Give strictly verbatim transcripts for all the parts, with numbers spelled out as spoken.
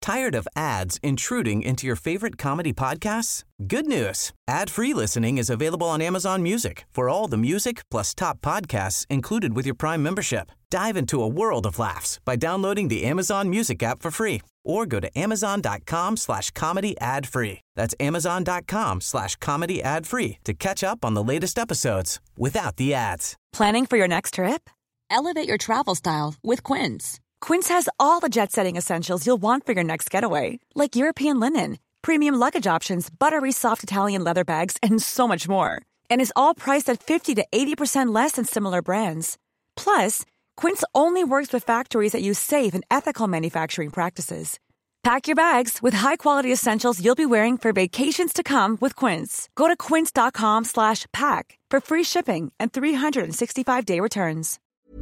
Tired of ads intruding into your favorite comedy podcasts? Good news. Ad-free listening is available on Amazon Music for all the music plus top podcasts included with your Prime membership. Dive into a world of laughs by downloading the Amazon Music app for free or go to amazon.com slash comedy ad free. That's amazon.com slash comedy ad free to catch up on the latest episodes without the ads. Planning for your next trip? Elevate your travel style with Quince. Quince has all the jet-setting essentials you'll want for your next getaway, like European linen, premium luggage options, buttery soft Italian leather bags, and so much more. And is all priced at fifty to eighty percent less than similar brands. Plus, Quince only works with factories that use safe and ethical manufacturing practices. Pack your bags with high-quality essentials you'll be wearing for vacations to come with Quince. Go to quince.com slash pack for free shipping and three sixty-five day returns.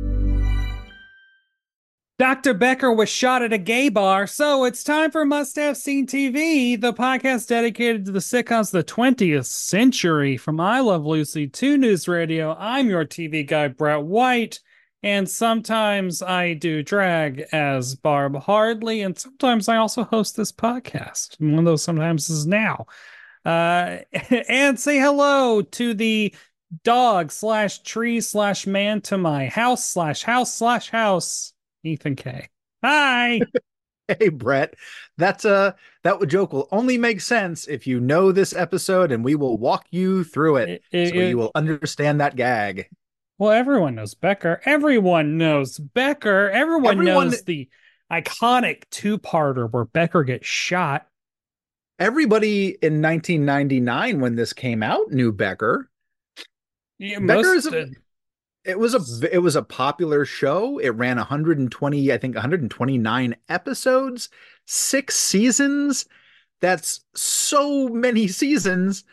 Doctor Becker was shot at a gay bar, so it's time for Must Have Seen T V, the podcast dedicated to the sitcoms of the twentieth century. From I Love Lucy to News Radio, I'm your T V guy, Brett White, and sometimes I do drag as Barb Hardley, and sometimes I also host this podcast. And one of those sometimes is now. Uh, and say hello to the dog slash tree slash man to my house slash house slash house. Ethan K. Hi. Hey, Brett. That's uh that joke will only make sense if you know this episode, and we will walk you through it, it, it so it, you will understand that gag. Well, everyone knows Becker. Everyone knows Becker. Everyone, everyone knows the iconic two-parter where Becker gets shot. Everybody in nineteen ninety-nine, when this came out, knew Becker. Yeah, Becker most, is a, It was a it was a popular show. It ran one hundred twenty, I think one hundred twenty-nine episodes, six seasons. That's so many seasons,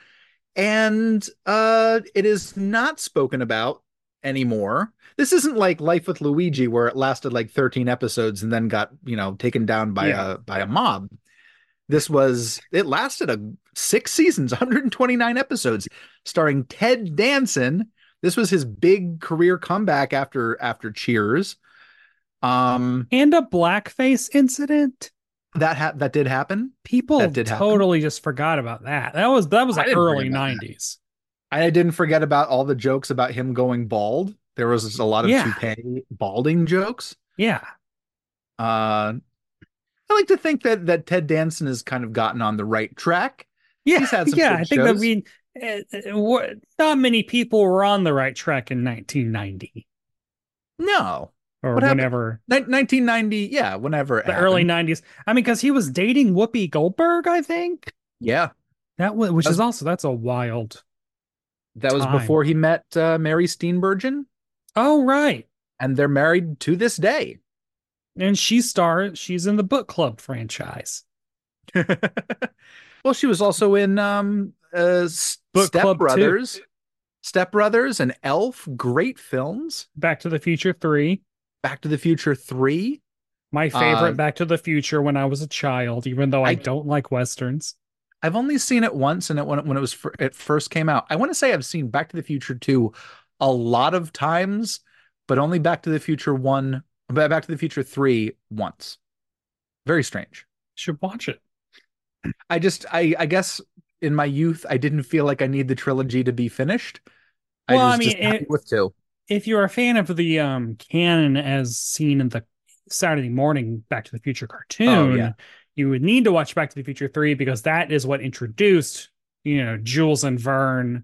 and uh, it is not spoken about anymore. This isn't like Life with Luigi, where it lasted like thirteen episodes and then got, you know, taken down by yeah. a by a mob. This was it lasted a six seasons, one hundred twenty-nine episodes, starring Ted Danson. This was his big career comeback after after Cheers. Um, and a blackface incident. That ha- that did happen. People that did totally happen. just forgot about that. That was that was like early nineties. I didn't forget about all the jokes about him going bald. There was a lot of yeah. toupee balding jokes. Yeah. Uh, I like to think that that Ted Danson has kind of gotten on the right track. Yeah. He's had some yeah. good I think shows. that we. Uh, not many people were on the right track in nineteen ninety. No. Or what whenever. Ni- nineteen ninety, yeah, whenever it The happened. early nineties. I mean, because he was dating Whoopi Goldberg, I think. Yeah. That was, which That's, is also, that's a wild That was time. before he met uh, Mary Steenburgen. Oh, right. And they're married to this day. And she stars, she's in the Book Club franchise. Well, she was also in um, uh, Book Step Club Brothers, two. Step Brothers, and Elf. Great films. Back to the Future three. Back to the Future three. My favorite uh, Back to the Future when I was a child, even though I, I don't like Westerns. I've only seen it once, and it when it, when it was fir- it first came out. I want to say I've seen Back to the Future two a lot of times, but only Back to the Future one, Back to the Future three once. Very strange. Should watch it. I just, I, I guess in my youth, I didn't feel like I need the trilogy to be finished. Well, I, was I mean, just happy it, with two. If you're a fan of the um, canon as seen in the Saturday morning Back to the Future cartoon, oh, yeah. you would need to watch Back to the Future three because that is what introduced, you know, Jules and Vern,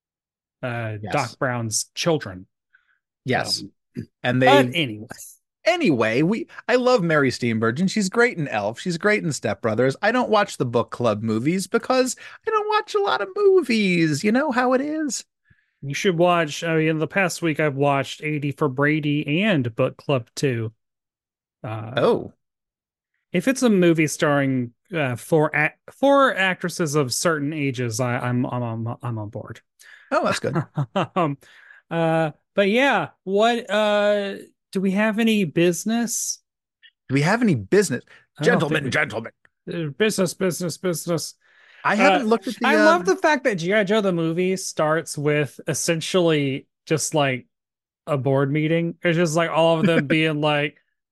uh, yes. Doc Brown's children. Yes. Um, and they, but anyway. Anyway, we I love Mary Steenburgen. She's great in Elf. She's great in Step Brothers. I don't watch the Book Club movies because I don't watch a lot of movies. You know how it is. You should watch. I mean, in the past week, I've watched eighty for Brady and Book Club two. Uh, oh. If it's a movie starring uh, four a- four actresses of certain ages, I, I'm I'm I'm I'm on board. Oh, that's good. um, uh, but yeah, what uh. Do we have any business? Do we have any business? Gentlemen, we... gentlemen. Business, business, business. I haven't uh, looked at the... I um... love the fact that G I. Joe the movie starts with essentially just like a board meeting. It's just like all of them being like,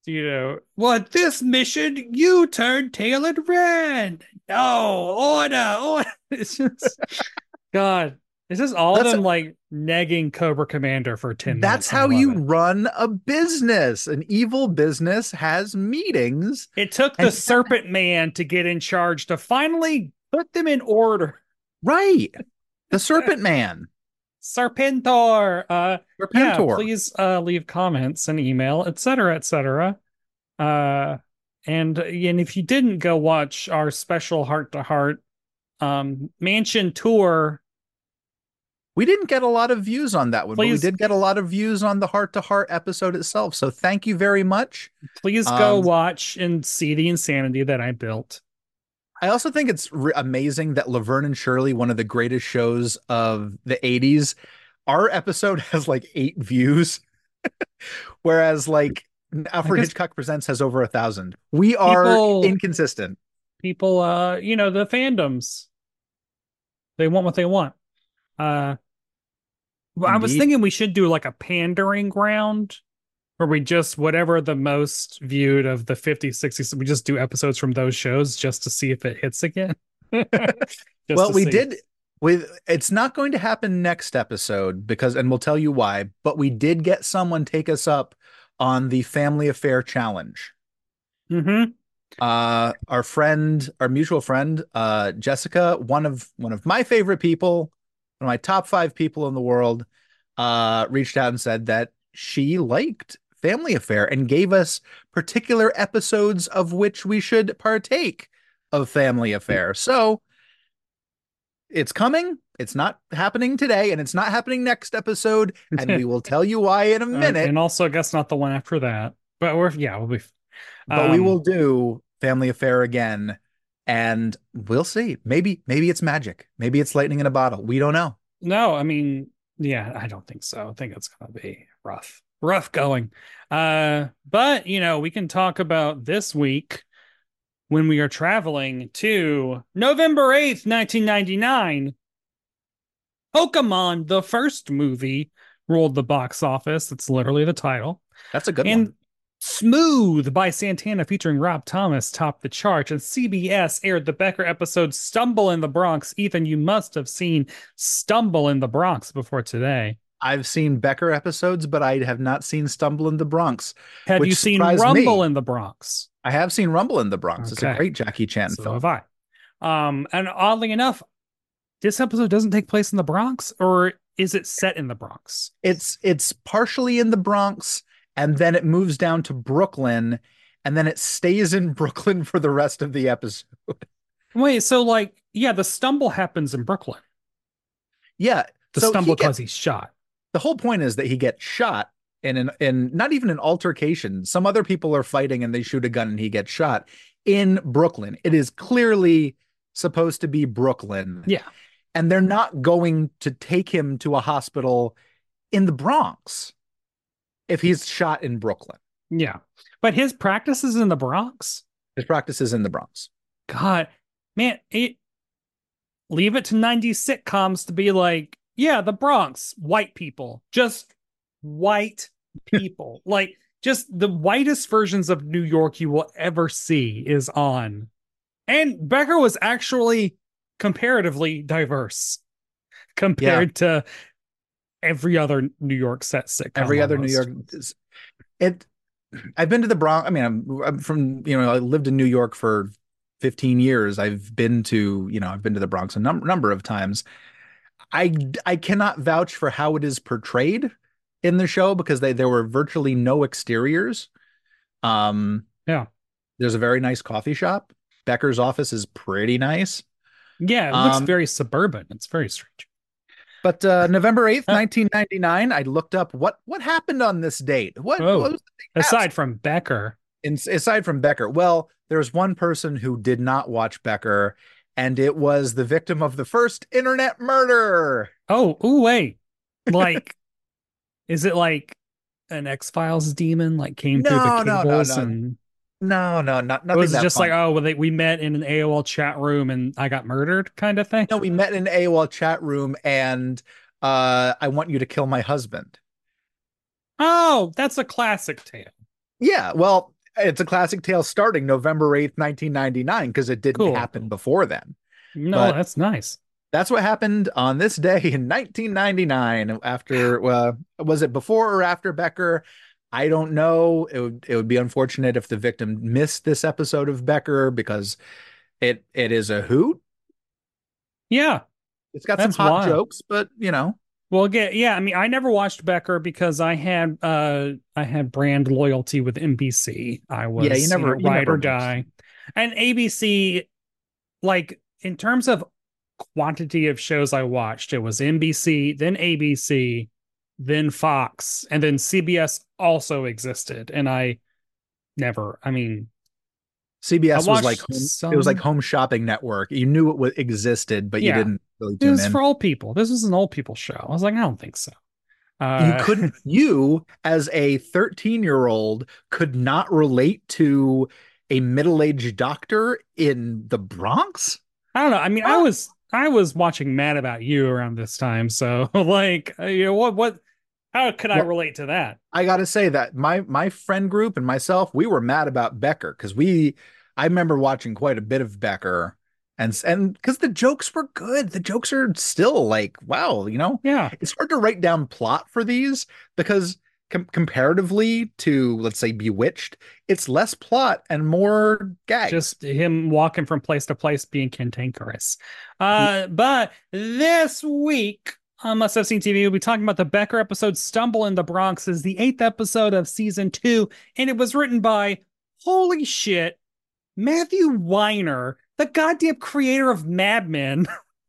you know, well, at this mission, you turn tail and ran. No, order, order. It's just, God, it's just all That's them like negging Cobra Commander for ten that's minutes. And I how love you it. run a business. An evil business has meetings. It took And the Serpent Man to get in charge to finally put them in order. right. The Serpent Man. Serpentor. Uh, yeah, Serpentor. please uh, leave comments and email, et cetera, et cetera. Uh, and and if you didn't go watch our special heart to heart um mansion tour, We didn't get a lot of views on that one, but we please did get a lot of views on the Heart to Heart episode itself. So thank you very much. please go Um, watch and see the insanity that I built. I also think it's re- amazing that Laverne and Shirley, one of the greatest shows of the eighties, our episode has like eight views, whereas like Alfred guess Hitchcock Presents has over a thousand. We are People inconsistent. people uh you know, the fandoms, they want what they want. Uh well, I was Indeed. thinking we should do like a pandering round where we just whatever the most viewed of the fifties, sixties, we just do episodes from those shows just to see if it hits again. Just Well, to we see. did with it's not going to happen next episode because, and we'll tell you why, but we did get someone take us up on the Family Affair challenge. Mm-hmm. Uh, our friend, our mutual friend, uh, Jessica, one of one of my favorite people, one of my top five people in the world, uh, reached out and said that she liked Family Affair and gave us particular episodes of which we should partake of Family Affair. So it's coming. It's not happening today, and it's not happening next episode, and we will tell you why in a Uh, minute. and also, I guess not the one after that, but we're yeah, we'll be. But um, we will do Family Affair again, and we'll see. Maybe, maybe it's magic. Maybe it's lightning in a bottle. We don't know. No, I mean, yeah, I don't think so. I think it's gonna be rough, rough going. Uh, but you know, we can talk about this week when we are traveling to November eighth, nineteen ninety-nine. Pokemon, the first movie, ruled the box office. That's literally the title. That's a good And one. Smooth by Santana featuring Rob Thomas topped the charts, and C B S aired the Becker episode Stumble in the Bronx. Ethan, you must have seen Stumble in the Bronx before today. I've seen Becker episodes, but I have not seen Stumble in the Bronx. Have which you seen surprised Rumble me. in the Bronx? I have seen Rumble in the Bronx. It's a Okay. great Jackie Chan So film. have I. Um, and oddly enough, this episode doesn't take place in the Bronx, or is it set in the Bronx? It's it's partially in the Bronx, and then it moves down to Brooklyn, and then it stays in Brooklyn for the rest of the episode. Wait, so like, yeah, the stumble happens in Brooklyn. Yeah, The so stumble he because get- he's shot. the whole point is that he gets shot in an in not even an altercation. Some other people are fighting and they shoot a gun and he gets shot in Brooklyn. It is clearly supposed to be Brooklyn. Yeah. And they're not going to take him to a hospital in the Bronx if he's shot in Brooklyn. Yeah. But his practice is in the Bronx. His practice is in the Bronx. God, man, it leave it to nineties sitcoms to be like, yeah, the Bronx, white people, just white people. Like, just the whitest versions of New York you will ever see is on. And Becker was actually comparatively diverse compared to every other New York set sitcom. Every other New almost. York. It. I've been to the Bronx. I mean, I'm, I'm from, you know, I lived in New York for fifteen years. I've been to, you know, I've been to the Bronx a num- number of times. I, I cannot vouch for how it is portrayed in the show because they, there were virtually no exteriors. Um, Yeah. There's a very nice coffee shop. Becker's office is pretty nice. Yeah, it looks Um, very suburban. It's very strange. But uh, November eighth, Huh. nineteen ninety-nine, I looked up what what happened on this date. What, Oh, what was the thing aside from Becker. in, aside from Becker? Well, there's one person who did not watch Becker, and it was the victim of the first internet murder. Oh, ooh, wait. Like, is it like an X-Files demon like came through No, the no, no, cables no. and No, no, not or nothing. was it that just fun. like, oh, well, they, we met in an A O L chat room and I got murdered kind of thing? No, we met in an A O L chat room, and uh, I want you to kill my husband. Oh, that's a classic tale. Yeah, well, it's a classic tale starting November eighth, nineteen ninety-nine, because it didn't Cool. happen before then. No, But that's nice. that's what happened on this day in nineteen ninety-nine. After, well, was it before or after Becker? I don't know. It would it would be unfortunate if the victim missed this episode of Becker, because it it is a hoot. Yeah, It's got that's some hot wild. jokes, but you know, Well, again, yeah, I mean, I never watched Becker because I had uh I had brand loyalty with N B C. I was yeah, you never know, you ride never or watched. die. And A B C, like in terms of quantity of shows I watched, it was N B C, then A B C, then Fox, and then C B S also existed. And I never, I mean, C B S I was like watched home, some. it was like home shopping network. You knew it was, existed, but you Yeah, didn't really this tune is in. for old people. This was an old people show. I was like, I don't think so. You Uh, couldn't, you as a thirteen year old could not relate to a middle-aged doctor in the Bronx? I don't know. I mean, I Huh? was I was watching Mad About You around this time, so like, uh, you know, what what how could I Well, relate to that? I gotta say that my my friend group and myself, we were mad about Becker because we I remember watching quite a bit of Becker, and and because the jokes were good. The jokes are still like, wow, you know, Yeah, it's hard to write down plot for these because com comparatively to, let's say, Bewitched, it's less plot and more gags. just him walking from place to place being cantankerous. Uh, but this week on Must Have Seen T V, we'll be talking about the Becker episode "Stumble in the Bronx." Is the eighth episode of season two, and it was written by, holy shit, Matthew Weiner, the goddamn creator of Mad Men.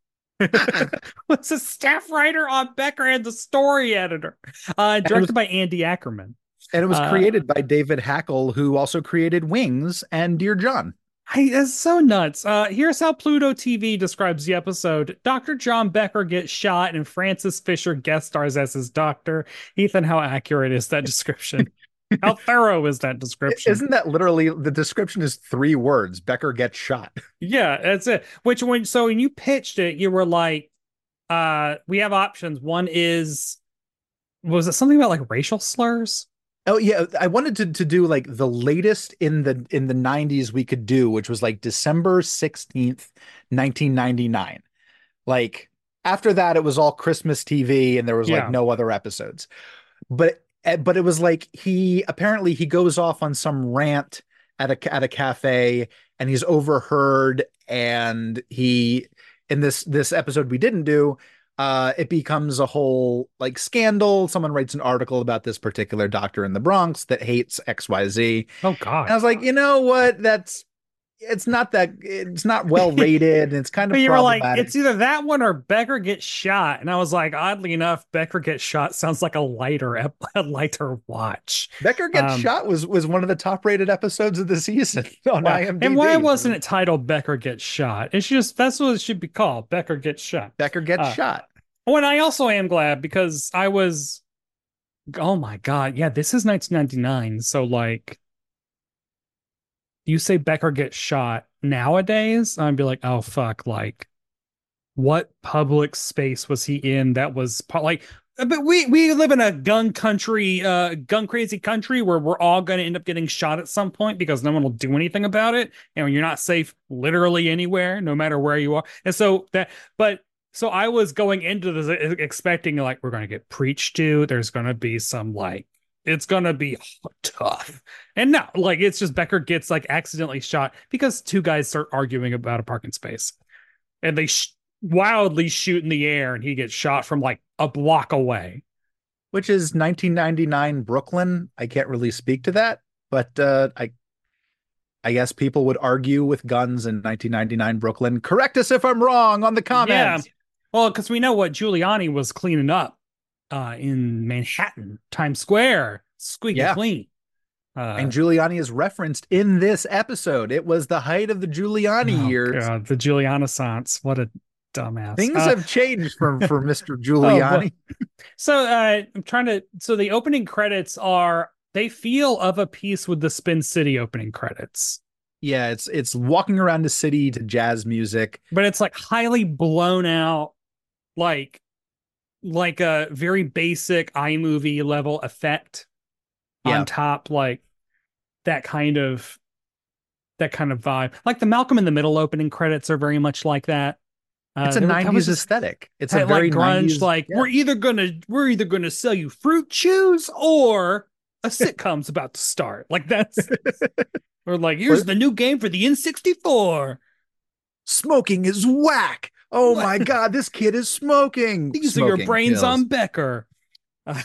Was a staff writer on Becker and the story editor. Uh, it was- directed by Andy Ackerman. And it was Uh, created by David Hackle, who also created Wings and Dear John. I, it's so nuts. Uh, here's how Pluto T V describes the episode. Doctor John Becker gets shot and Francis Fisher guest stars as his doctor. Ethan, how accurate is that description? How thorough is that description? Isn't that literally the description is three words? Becker gets shot. Yeah, that's it. Which when so when you pitched it, you were like, uh, we have options. One is, was it something about like racial slurs? Oh yeah, I wanted to to do like the latest in the in the nineties we could do, which was like December sixteenth, nineteen ninety-nine. Like after that it was all Christmas T V and there was like Yeah. no other episodes. But eh, but it was like he apparently he goes off on some rant at a at a cafe and he's overheard, and he in this this episode we didn't do, uh it becomes a whole like scandal. Someone writes an article about this particular doctor in the Bronx that hates X Y Z. Oh And I God. was like, you know what? That's it's not that it's not well rated and it's kind But of you were like, problematic. it's either that one or Becker gets shot. And I was like, oddly enough, Becker gets shot sounds like a lighter, ep- a lighter watch. Becker Gets Um, Shot was was one of the top rated episodes of the season on Wow. IMDb. And why wasn't it titled Becker Gets Shot? It's just, that's what it should be called. Becker Gets Shot. Becker Gets Uh, Shot? Oh, and I also am glad because I was, oh my God. Yeah, this is nineteen ninety-nine. So like, you say Becker gets shot nowadays, I'd be like, oh fuck, like what public space was he in that was part like, but we we live in a gun country, uh gun crazy country where we're all going to end up getting shot at some point because no one will do anything about it, and you're not safe literally anywhere, no matter where you are. And so that, but so I was going into this expecting like we're going to get preached to, there's going to be some like, it's gonna be tough. And no, like it's just Becker gets like accidentally shot because two guys start arguing about a parking space, and they sh- wildly shoot in the air, and he gets shot from like a block away. Which is nineteen ninety-nine Brooklyn. I can't really speak to that, but uh, I I guess people would argue with guns in nineteen ninety-nine Brooklyn. Correct us if I'm wrong on the comments. Yeah. Well, because we know what Giuliani was cleaning up uh, in Manhattan, Times Square, squeaky Yeah. clean. Uh, And Giuliani is referenced in this episode. It was the height of the Giuliani oh, years. God, the Giulianaissance. What a dumbass. Things Uh, have changed for, for Mister Giuliani. So uh, I'm trying to. So the opening credits are, they feel of a piece with the Spin City opening credits, Yeah, it's it's walking around the city to jazz music. but it's like highly blown out, like like a very basic iMovie level effect Yeah. on top. Like that kind of that kind of vibe. Like the Malcolm in the Middle opening credits are very much like that. Uh, it's a nineties just, aesthetic. It's a very like grunge. nineties, like yeah. we're either gonna we're either gonna sell you fruit chews or a sitcom's about to start. Like that's or like here's the new game for the N sixty-four. Smoking is whack. Oh what? My god, this kid is smoking. These smoking are your brains kills. on Becker. Uh,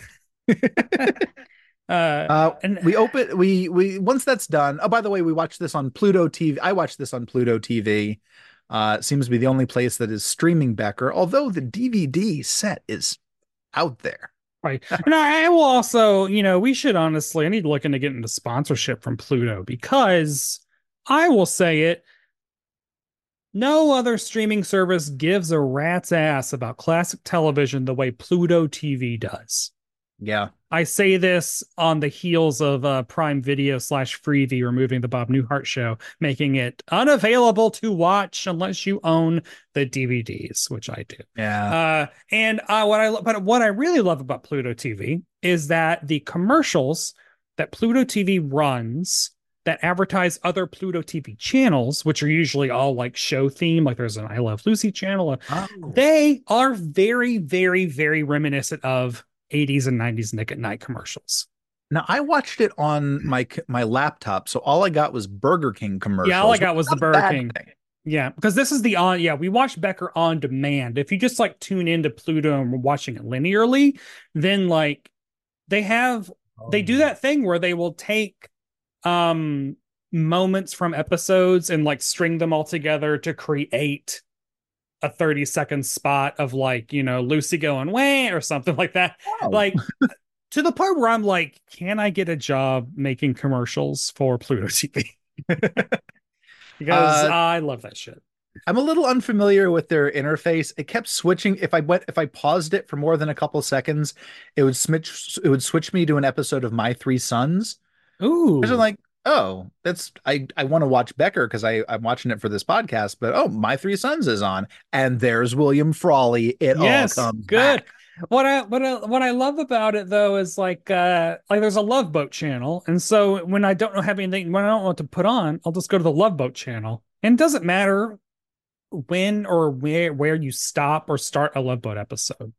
uh, uh, and we open we we once that's done. Oh, by the way, we watched this on Pluto T V. I watched this on Pluto T V. Uh, it seems to be the only place that is streaming Becker, although the D V D set is out there. Right. And I will also, you know, we should honestly, I need to look into getting the sponsorship from Pluto because I will say it, no other streaming service gives a rat's ass about classic television the way Pluto T V does. Yeah. I say this on the heels of uh, Prime Video slash Freevee removing the Bob Newhart show, making it unavailable to watch unless you own the D V Ds, which I do. Yeah. Uh, and uh, what I but what I really love about Pluto T V is that the commercials that Pluto T V runs that advertise other Pluto T V channels, which are usually all like show theme, like there's an I Love Lucy channel, oh. They are very, very, very reminiscent of eighties and nineties Nick at Night commercials. Now I watched it on my my laptop, so all I got was Burger King commercials. Yeah, all I got was the Burger King. Thing. Yeah, because this is the on. Yeah, we watch Becker on demand. If you just like tune into Pluto and we're watching it linearly, then like they have oh. they do that thing where they will take um moments from episodes and like string them all together to create a thirty second spot of like, you know, Lucy going way or something like that. Oh. Like to the part where I'm like, can I get a job making commercials for Pluto T V? Because uh, I love that shit. I'm a little unfamiliar with their interface. It kept switching. If I went, if I paused it for more than a couple seconds, it would switch. It would switch me to an episode of My Three Sons. Ooh, I'm like, oh, that's I. I want to watch Becker because I I'm watching it for this podcast. But oh, My Three Sons is on, and there's William Frawley. It yes, all comes good. Back. What I what I what I love about it though is like uh like there's a Love Boat channel, and so when I don't have anything, when I don't know what to put on, I'll just go to the Love Boat channel, and it doesn't matter when or where where you stop or start a Love Boat episode.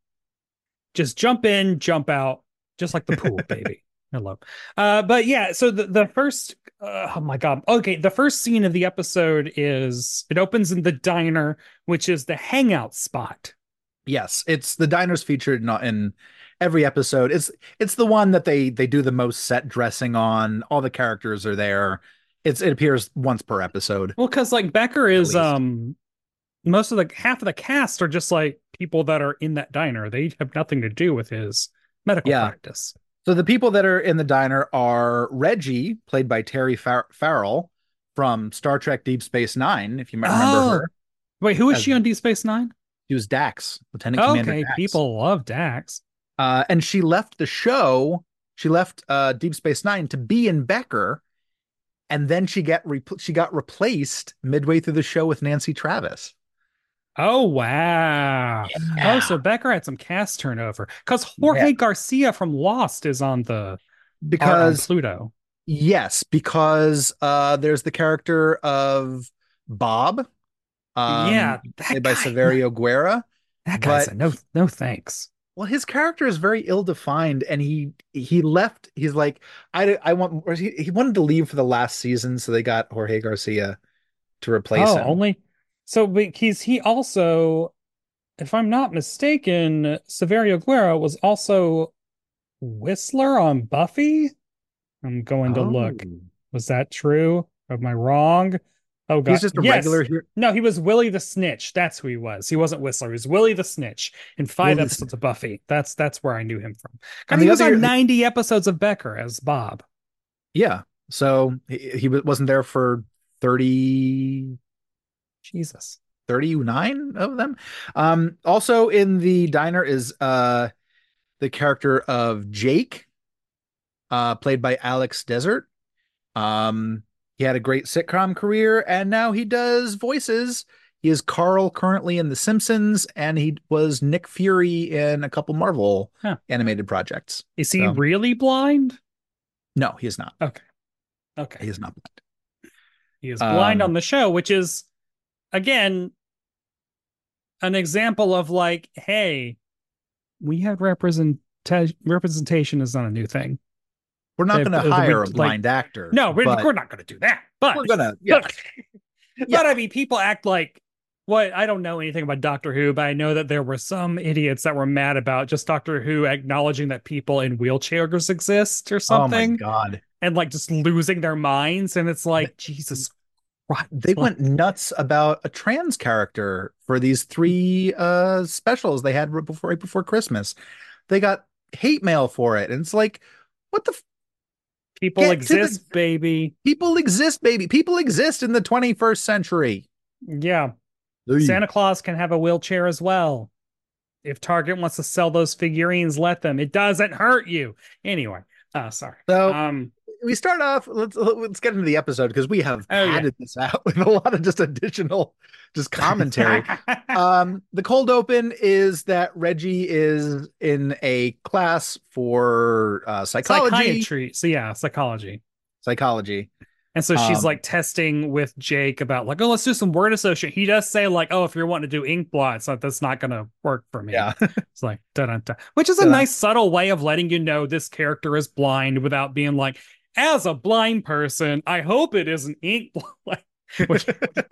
Just jump in, jump out, just like the pool, baby. I love. Uh, but yeah, so the the first uh, oh my god, okay, the first scene of the episode is it opens in the diner, which is the hangout spot. Yes, it's the diner's featured in, in every episode. It's it's the one that they they do the most set dressing on. All the characters are there. It's it appears once per episode. Well, because like Becker is um most of the half of the cast are just like people that are in that diner. They have nothing to do with his medical yeah. practice. So the people that are in the diner are Reggie, played by Terry Far- Farrell from Star Trek Deep Space Nine, if you might remember oh. her. Wait, who is As, she on Deep Space Nine? She was Dax, Lieutenant okay, Commander Dax. People love Dax. Uh, and she left the show. She left uh, Deep Space Nine to be in Becker, and then she got re- she got replaced midway through the show with Nancy Travis. Oh wow! Yeah. Oh, so Becker had some cast turnover because Jorge yeah. Garcia from Lost is on the because on Pluto. Yes, because uh, there's the character of Bob. Um, yeah, played by Severio Guerra. That guy's a no, no thanks. Well, his character is very ill-defined, and he he left. He's like, I I want. He, he wanted to leave for the last season, so they got Jorge Garcia to replace oh, him. Only so, but he's he also, if I'm not mistaken, Severio Guerra was also Whistler on Buffy. I'm going to oh. look. Was that true? Am I wrong? Oh god, he's just a yes. regular here. No, he was Willie the Snitch. That's who he was. He wasn't Whistler. He was Willie the Snitch in five Willie episodes of Buffy. That's that's where I knew him from. And he was on ninety episodes of Becker as Bob. Yeah, so he, he wasn't there for thirty. Jesus, thirty-nine of them. Um, also in the diner is uh the character of Jake, uh, played by Alex Desert. Um. He had a great sitcom career, and now he does voices. He is Carl currently in The Simpsons, and he was Nick Fury in a couple Marvel huh. animated projects. Is he so. really blind? No, he is not. Okay. Okay. He is not blind. He is blind Um, on the show, which is, again, an example of like, hey, we have represent representation is not a new thing. we're not They- going to uh, we- hire a like, blind actor. No, we're, but we're not going to do that. But we're gonna, yeah, but, yeah. but I mean, people act like what I don't know anything about Doctor Who, but I know that there were some idiots that were mad about just Doctor Who acknowledging that people in wheelchairs exist or Oh my something, God. and like just losing their minds. And it's like, Jesus Christ. They went nuts about a trans character for these three uh specials they had right before right before Christmas. They got hate mail for it. And it's like, what the f- People Get to the- exist, baby. people exist, baby. People exist in the twenty-first century. Yeah. Santa Claus can have a wheelchair as well. If Target wants to sell those figurines, let them. It doesn't hurt you. Anyway, uh, sorry. So Um, we start off, let's let's get into the episode because we have Oh, yeah. padded this out with a lot of just additional just commentary. um, the cold open is that Reggie is in a class for uh, psychology. psychiatry. So yeah, psychology. Psychology. And so she's Um, like testing with Jake about like, oh, let's do some word association. He does say like, oh, if you're wanting to do ink blots, like, that's not going to work for me. Yeah. It's like, da-da-da. Which is a Da-da. nice subtle way of letting you know this character is blind without being like, as a blind person, I hope it is an ink blot. Which,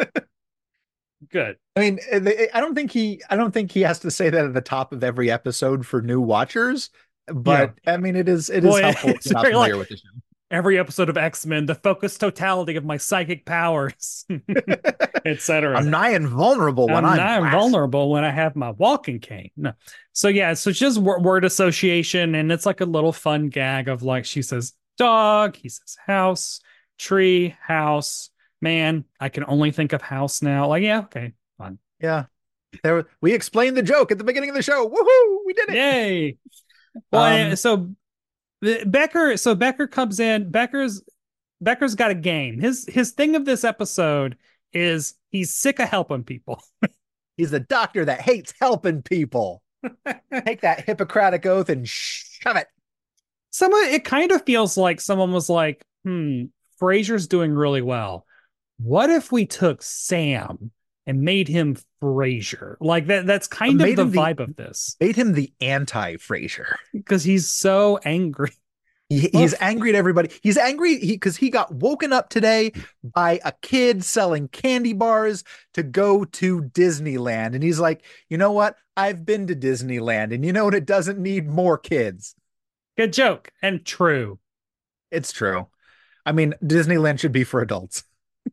good. I mean, they- I don't think he I don't think he has to say that at the top of every episode for new watchers, but I mean, it is it is Well, it- helpful if it's you're not very familiar like- with the show. Every episode of X-Men, the focused totality of my psychic powers, et cetera. I'm nigh invulnerable when I'm, I'm not blasted. vulnerable when I have my walking cane. No. So yeah, so it's just word, word association, and it's like a little fun gag of like she says dog, he says house, tree, house, man. I can only think of house now. Like, yeah, okay, fun. Yeah. There we explained the joke at the beginning of the show. Woohoo! We did it. Yay. Well, Um, and so the- Becker, so Becker comes in. Becker's Becker's got a game. His his thing of this episode is he's sick of helping people. He's the doctor that hates helping people. Take that Hippocratic oath and shove it. Someone, it kind of feels like someone was like, hmm, Frasier's doing really well. What if we took Sam and made him Frasier? Like that, that's kind Made of the him the- vibe of this. Made him the anti-Frasier. Because he's so angry. He, he's angry at everybody. He's angry because he, he got woken up today by a kid selling candy bars to go to Disneyland. And he's like, you know what? I've been to Disneyland, and you know what? It doesn't need more kids. Good joke. And true. It's true. I mean, Disneyland should be for adults.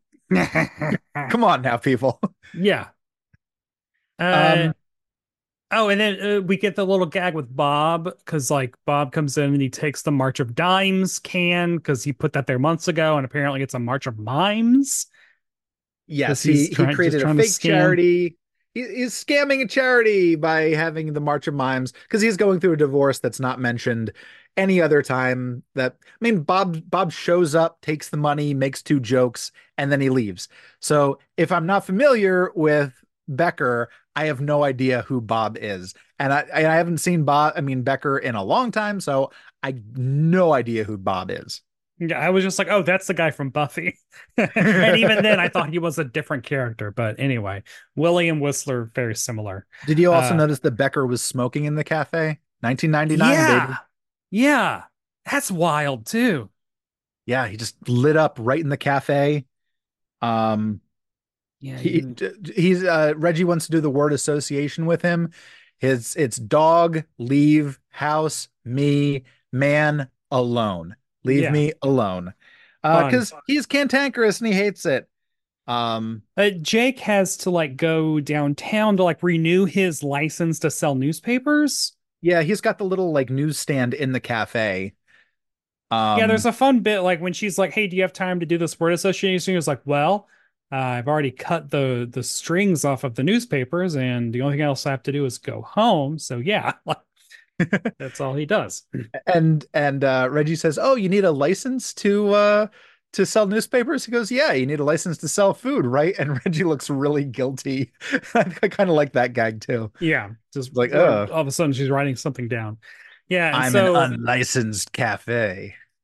Come on now, people. Yeah. Uh, Um, oh, and then uh, we get the little gag with Bob because, like, Bob comes in and he takes the March of Dimes can because he put that there months ago, and apparently it's a March of Mimes. Yes, 'Cause he, he's he trying- created just a trying to fake scam. charity. He, he's scamming a charity by having the March of Mimes because he's going through a divorce that's not mentioned any other time. That I mean, Bob Bob shows up, takes the money, makes two jokes, and then he leaves. So if I'm not familiar with Becker, I have no idea who Bob is, and I I haven't seen Bob. I mean Becker in a long time, so I no idea who Bob is. Yeah, I was just like, oh, that's the guy from Buffy. And even then, I thought he was a different character. But anyway, William Whistler, very similar. Did you also Uh, notice that Becker was smoking in the cafe? nineteen ninety-nine, yeah. baby. Yeah. That's wild, too. Yeah, he just lit up right in the cafe. Um, Yeah. he, you- he's uh, Reggie wants to do the word association with him. His it's dog, leave, house, me, man, alone. Leave Yeah. me alone. Uh, Fun. because he's cantankerous and he hates it. Um, Uh, Jake has to like go downtown to like renew his license to sell newspapers. yeah, he's got the little like newsstand in the cafe. Um, Yeah, there's a fun bit like when she's like, "Hey, do you have time to do this word association?" He's like, "Well, uh, I've already cut the the strings off of the newspapers, and the only thing else I have to do is go home." So yeah, that's all he does. and and uh Reggie says, "Oh, you need a license to uh to sell newspapers?" He goes, "Yeah, you need a license to sell food, right?" And Reggie looks really guilty. I, I kind of like that gag too. Yeah, just Like, like uh. all of a sudden she's writing something down. Yeah, and I'm so an unlicensed cafe.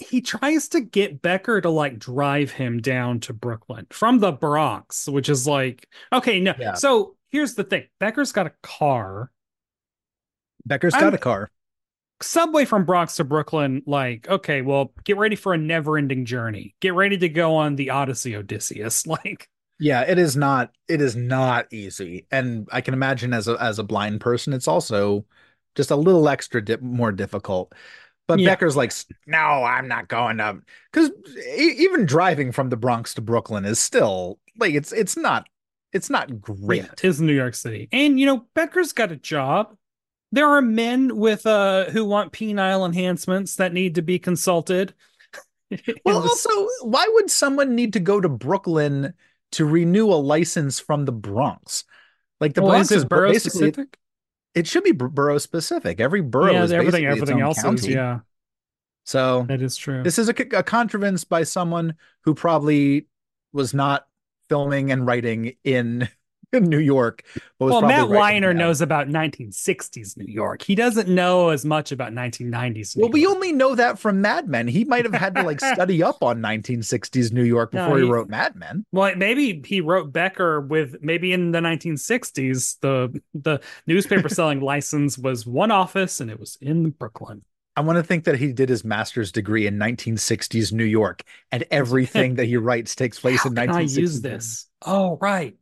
he tries to get Becker to like drive him down to Brooklyn from the Bronx, which is like, okay, no. Yeah. So here's the thing. Becker's got a car. Becker's got I'm, a car. Subway from Bronx to Brooklyn, like, okay, well, get ready for a never-ending journey. Get ready to go on the Odyssey Odysseus. Like, yeah, it is not, it is not easy. And I can imagine as a as a blind person, it's also just a little extra dip, more difficult. But yeah. Becker's like, no, I'm not going to, because e- even driving from the Bronx to Brooklyn is still like, it's it's not, it's not great. Yeah, it is New York City. And, you know, Becker's got a job. There are men with uh who want penile enhancements that need to be consulted. Well, also, why would someone need to go to Brooklyn to renew a license from the Bronx? Like the well, Bronx is, is borough basically specific? It should be borough specific. Every borough yeah, is everything. basically Everything else county. is yeah. So that is true. This is a, a contrivance by someone who probably was not filming and writing in, in New York. But was well, Matt Weiner down. knows about nineteen sixties New York. He doesn't know as much about nineteen nineties. New well, York. we only know that from Mad Men. He might have had to like study up on nineteen sixties New York before no, he, he wrote Mad Men. Well, maybe he wrote Becker with maybe in the nineteen sixties, the the newspaper selling license was one office and it was in Brooklyn. I want to think that he did his master's degree in nineteen sixties New York, and everything that he writes takes place How in can nineteen sixties. I use this? Oh, right.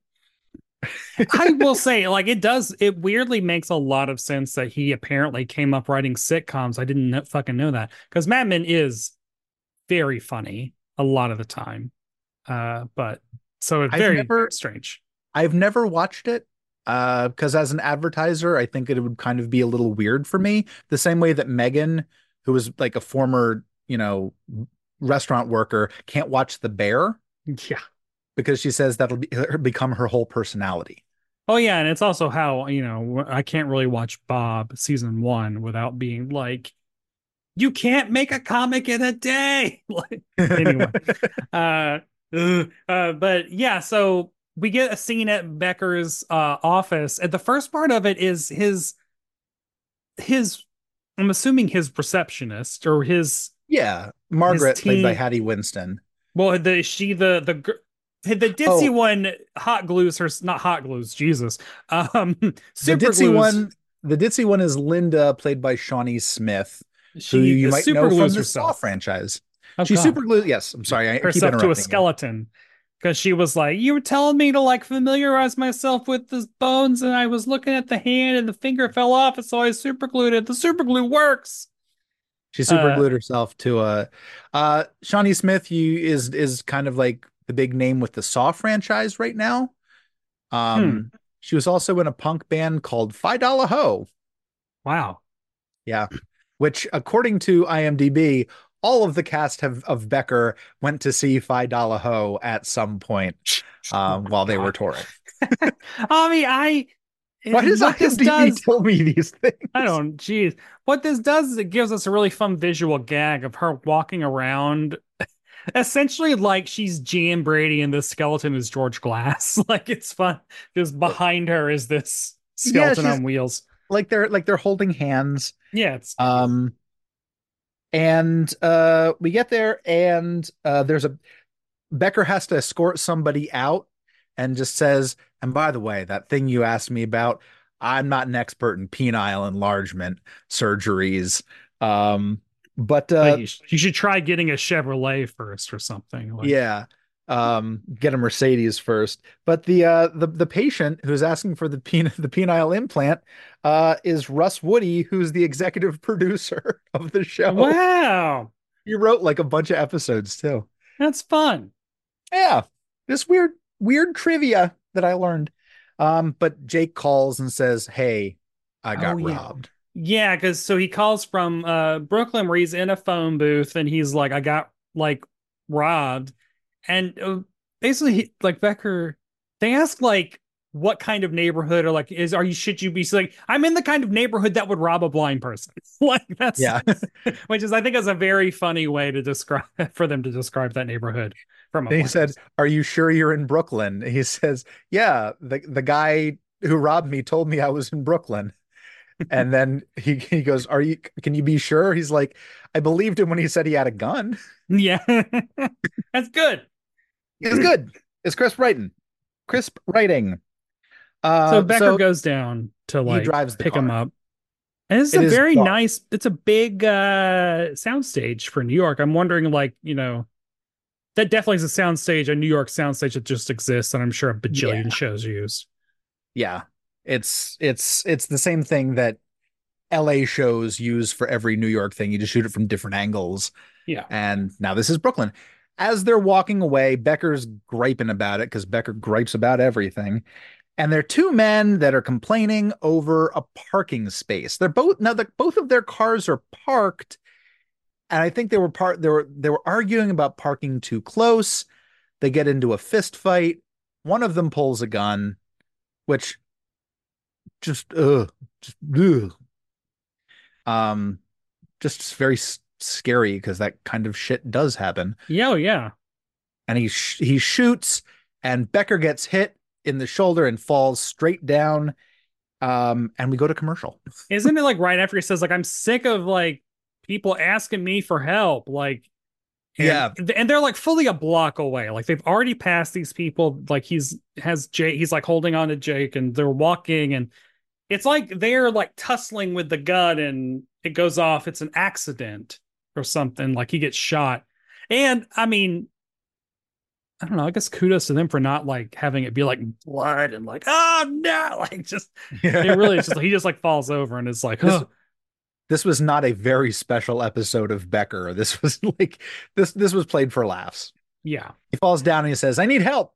I will say, like, it does, it weirdly makes a lot of sense that he apparently came up writing sitcoms. I didn't know, fucking know that, because Mad Men is very funny a lot of the time. Uh, but so it's very never, strange. I've never watched it. Uh, because as an advertiser, I think it would kind of be a little weird for me. The same way that Megan, who was like a former, you know, restaurant worker, can't watch The Bear. Yeah. Because she says that'll be, become her whole personality. Oh, yeah. And it's also how, you know, I can't really watch Bob season one without being like, you can't make a comic in a day. Like, anyway. uh, uh, but yeah, so we get a scene at Becker's uh, office. And the first part of it is his, his, I'm assuming his receptionist or his. Yeah. Margaret, his played by Hattie Winston. Well, the, is she the, the, the ditzy oh. one hot glues her, not hot glues, Jesus. Um, super the ditzy glues. one, the ditzy one is Linda, played by Shawnee Smith, she who you might know from the herself. Saw franchise. Oh, she God. super glued, yes, I'm sorry, I herself keep to a skeleton. Because she was like, you were telling me to like familiarize myself with the bones, and I was looking at the hand and the finger fell off, and so I super glued it. The super glue works. She super glued uh, herself to a uh Shawnee Smith you is is kind of like the big name with the Saw franchise right now. Um hmm. She was also in a punk band called Five Dollar Ho. Wow. Yeah. Which according to IMDb, all of the cast have, of Becker went to see Five Dollar Ho at some point um, while they were touring. I mean, I. Why does IMDb does, tell me these things? I don't. Geez, what this does is it gives us a really fun visual gag of her walking around, essentially like she's Jean Brady and the skeleton is George Glass. Like it's fun because behind her is this skeleton yeah, on wheels. Like they're like they're holding hands. Yeah. It's um. And uh, we get there, and uh, there's a Becker has to escort somebody out, and just says, "And by the way, that thing you asked me about, I'm not an expert in penile enlargement surgeries, um, but uh, you, sh- you should try getting a Chevrolet first or something." Like. Yeah, um, get a Mercedes first. But the uh, the the patient who's asking for the pen the penile implant uh, is Russ Woody, who's the executive producer of the show. Wow, he wrote like a bunch of episodes too. That's fun. Yeah, this weird weird trivia that I learned. Um, but Jake calls and says, "Hey, I got oh, yeah. robbed." Yeah, because so he calls from uh, Brooklyn where he's in a phone booth and he's like, "I got like robbed." And uh, basically, he, like Becker, they ask like, what kind of neighborhood or like is are you should you be like I'm in the kind of neighborhood that would rob a blind person. Like that's yeah, which is I think is a very funny way to describe for them to describe that neighborhood. From a he said, person. "Are you sure you're in Brooklyn?" He says, "Yeah, the the guy who robbed me told me I was in Brooklyn." And then he, he goes, are you, can you be sure? He's like, I believed him when he said he had a gun. Yeah. That's good. It's good. It's crisp writing. Crisp writing. Uh, so Becker so goes down to like he drives the pick car. him up. And this is It a is very dark. nice, it's a big uh soundstage for New York. I'm wondering, like, you know, that definitely is a soundstage, a New York soundstage that just exists, and I'm sure a bajillion Yeah. shows use. Yeah. It's it's it's the same thing that L A shows use for every New York thing. You just shoot it from different angles. Yeah. And now this is Brooklyn. As they're walking away, Becker's griping about it because Becker gripes about everything. And there are two men that are complaining over a parking space. They're both now the, both of their cars are parked, and I think they were part they were they were arguing about parking too close. They get into a fist fight. One of them pulls a gun, which just uh just ugh. um just very s- scary because that kind of shit does happen. Yeah, oh, yeah. And he sh- he shoots, and Becker gets hit in the shoulder and falls straight down. Um, and we go to commercial. Isn't it like right after he says, like, I'm sick of like people asking me for help? Like, and, Yeah. and they're like fully a block away. Like they've already passed these people. Like he's has Jake, he's like holding on to Jake, and they're walking, and it's like they're like tussling with the gun, and it goes off. It's an accident or something. Like he gets shot. And I mean, I don't know. I guess kudos to them for not like having it be like blood and like, oh no, like just Yeah. it really is just he just like falls over and it's like, This, oh. this was not a very special episode of Becker. This was like this this was played for laughs. Yeah. He falls down and he says, I need help.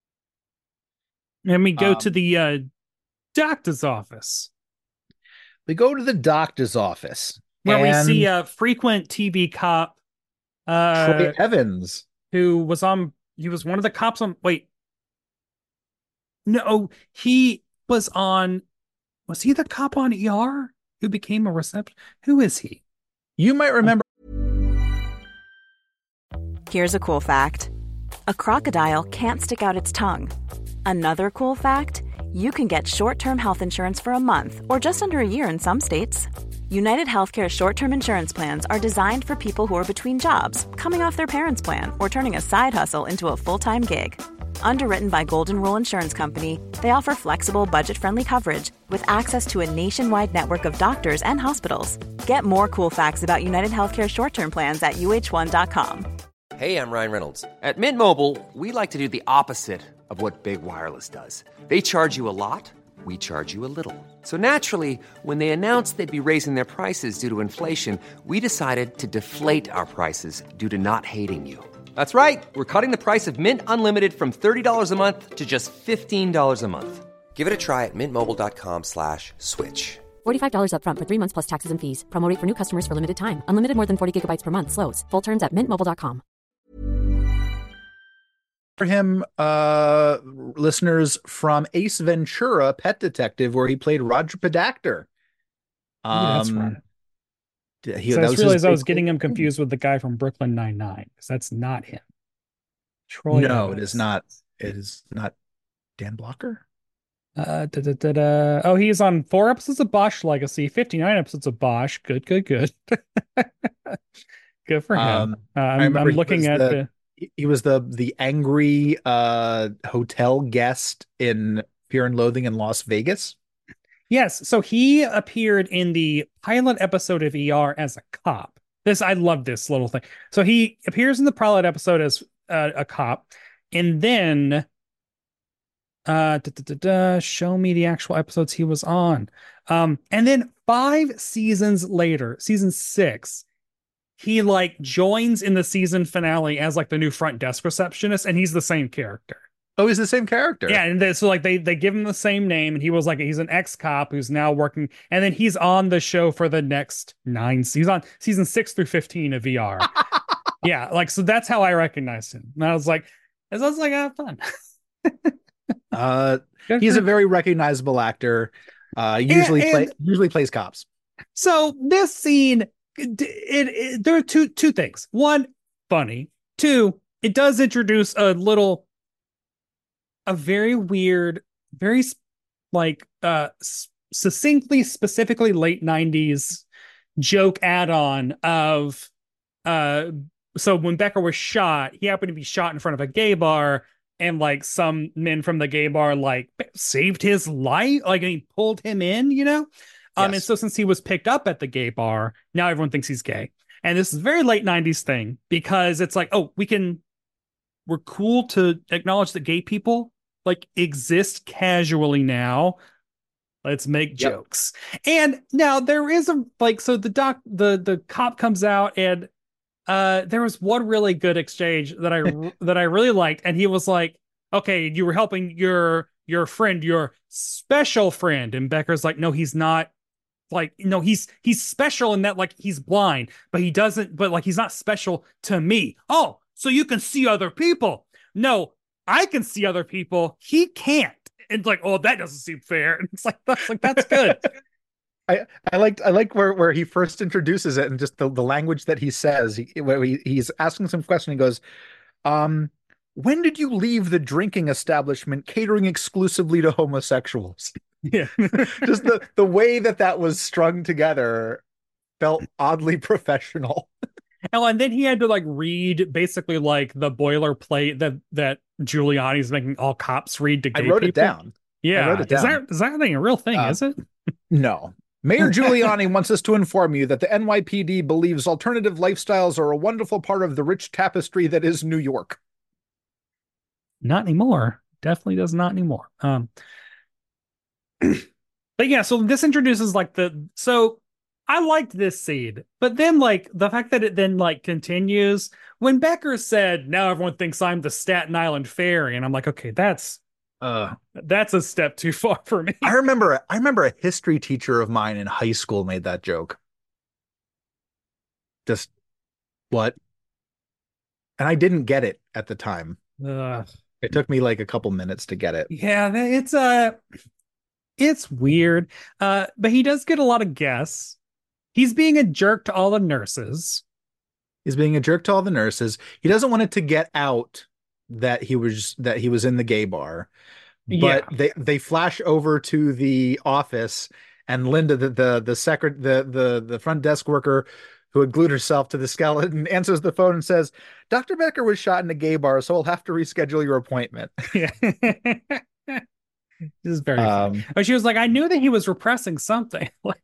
And we go Um, to the uh, doctor's office We go to the doctor's office where we and see a frequent T V cop uh, Troy Evans. who was on, he was one of the cops on, wait. No, he was on, was he the cop on E R who became a reception? Who is he? You might remember. Here's a cool fact. A crocodile can't stick out its tongue. Another cool fact, you can get short-term health insurance for a month or just under a year in some states. United Healthcare short-term insurance plans are designed for people who are between jobs, coming off their parents' plan, or turning a side hustle into a full-time gig. Underwritten by Golden Rule Insurance Company, they offer flexible, budget-friendly coverage with access to a nationwide network of doctors and hospitals. Get more cool facts about United Healthcare short-term plans at U H one dot com. Hey, I'm Ryan Reynolds. At Mint Mobile, we like to do the opposite of what Big Wireless does. They charge you a lot, we charge you a little. So naturally, when they announced they'd be raising their prices due to inflation, we decided to deflate our prices due to not hating you. That's right. We're cutting the price of Mint Unlimited from thirty dollars a month to just fifteen dollars a month. Give it a try at mintmobile.com slash switch. forty-five dollars up front for three months plus taxes and fees. Promo rate for new customers for limited time. Unlimited more than forty gigabytes per month. Slows full terms at mint mobile dot com. For him, uh, listeners, from Ace Ventura, Pet Detective, where he played Roger Podacter. Um, that's right. He, so that I was just realized his I was big- getting him confused with the guy from Brooklyn Nine-Nine, because that's not him. Troy No, Evans. it is not. It is not Dan Blocker. Uh, da, da, da, da. Oh, he's on four episodes of Bosch Legacy, fifty-nine episodes of Bosch. Good, good, good. Good for him. Um, uh, I I'm, remember I'm he looking was at the- the. He- He was the the angry uh, hotel guest in Fear and Loathing in Las Vegas. Yes, so he appeared in the pilot episode of E R as a cop. This I love this little thing. So he appears in the pilot episode as uh, a cop, and then uh, da, da, da, da, show me the actual episodes he was on. Um, and then five seasons later, season six, he like joins in the season finale as like the new front desk receptionist, and he's the same character. Oh, he's the same character. Yeah, and they, so like they they give him the same name, and he was like he's an ex-cop who's now working, and then he's on the show for the next nine. He's on season six through fifteen of V R. Yeah, like so that's how I recognized him. And I was like, I was like, ah, fun. uh, Good he's for- a very recognizable actor. Uh, usually And- play and- usually plays cops. So this scene, it, it, it there are two two things. One, funny. Two, it does introduce a little, a very weird, very like uh succinctly, specifically late nineties joke add-on of uh so when Becker was shot, he happened to be shot in front of a gay bar, and like some men from the gay bar like saved his life, like and he pulled him in, you know. Um, Yes. and so since he was picked up at the gay bar, now everyone thinks he's gay. And this is a very late nineties thing because it's like, oh, we can, we're cool to acknowledge that gay people like exist casually now. Let's make Yep. jokes. And now there is a like, so the doc, the the cop comes out, and uh, there was one really good exchange that I that I really liked, and he was like, "Okay, you were helping your your friend, your special friend," and Becker's like, "No, he's not." Like, no, he's he's special in that like he's blind, but he doesn't. But like he's not special to me. Oh, so you can see other people? No, I can see other people. He can't. And like, oh, that doesn't seem fair. And it's like that's like that's good. I, I liked I like where, where he first introduces it and just the, the language that he says. He, where he, he's asking some question. He goes, um, when did you leave the drinking establishment catering exclusively to homosexuals? Yeah. Just the, the way that that was strung together felt oddly professional. Oh, and then he had to like read basically like the boilerplate that that Giuliani's making all cops read to I gay wrote it people. down. Yeah, I wrote it is down. that is that thing a real thing? Uh, is it? No. Mayor Giuliani wants us to inform you that the N Y P D believes alternative lifestyles are a wonderful part of the rich tapestry that is New York. Not anymore. Definitely does not anymore. Um, but yeah, so this introduces like the so I liked this scene, but then like the fact that it then like continues when Becker said, "Now everyone thinks I'm the Staten Island Ferry," and I'm like, okay, that's Uh, that's a step too far for me. I remember I remember a history teacher of mine in high school made that joke. Just what? And I didn't get it at the time. Uh, It took me like a couple minutes to get it. yeah, it's uh it's weird. Uh, but he does get a lot of guests. He's being a jerk to all the nurses. He's being a jerk to all the nurses. He doesn't want it to get out that he was that he was in the gay bar. But Yeah. they they flash over to the office, and Linda, the the the secret the the the front desk worker who had glued herself to the skeleton, answers the phone and says, "Doctor Becker was shot in a gay bar, so I'll have to reschedule your appointment." Yeah. This is very funny. Um, But she was like, I knew that he was repressing something. Like,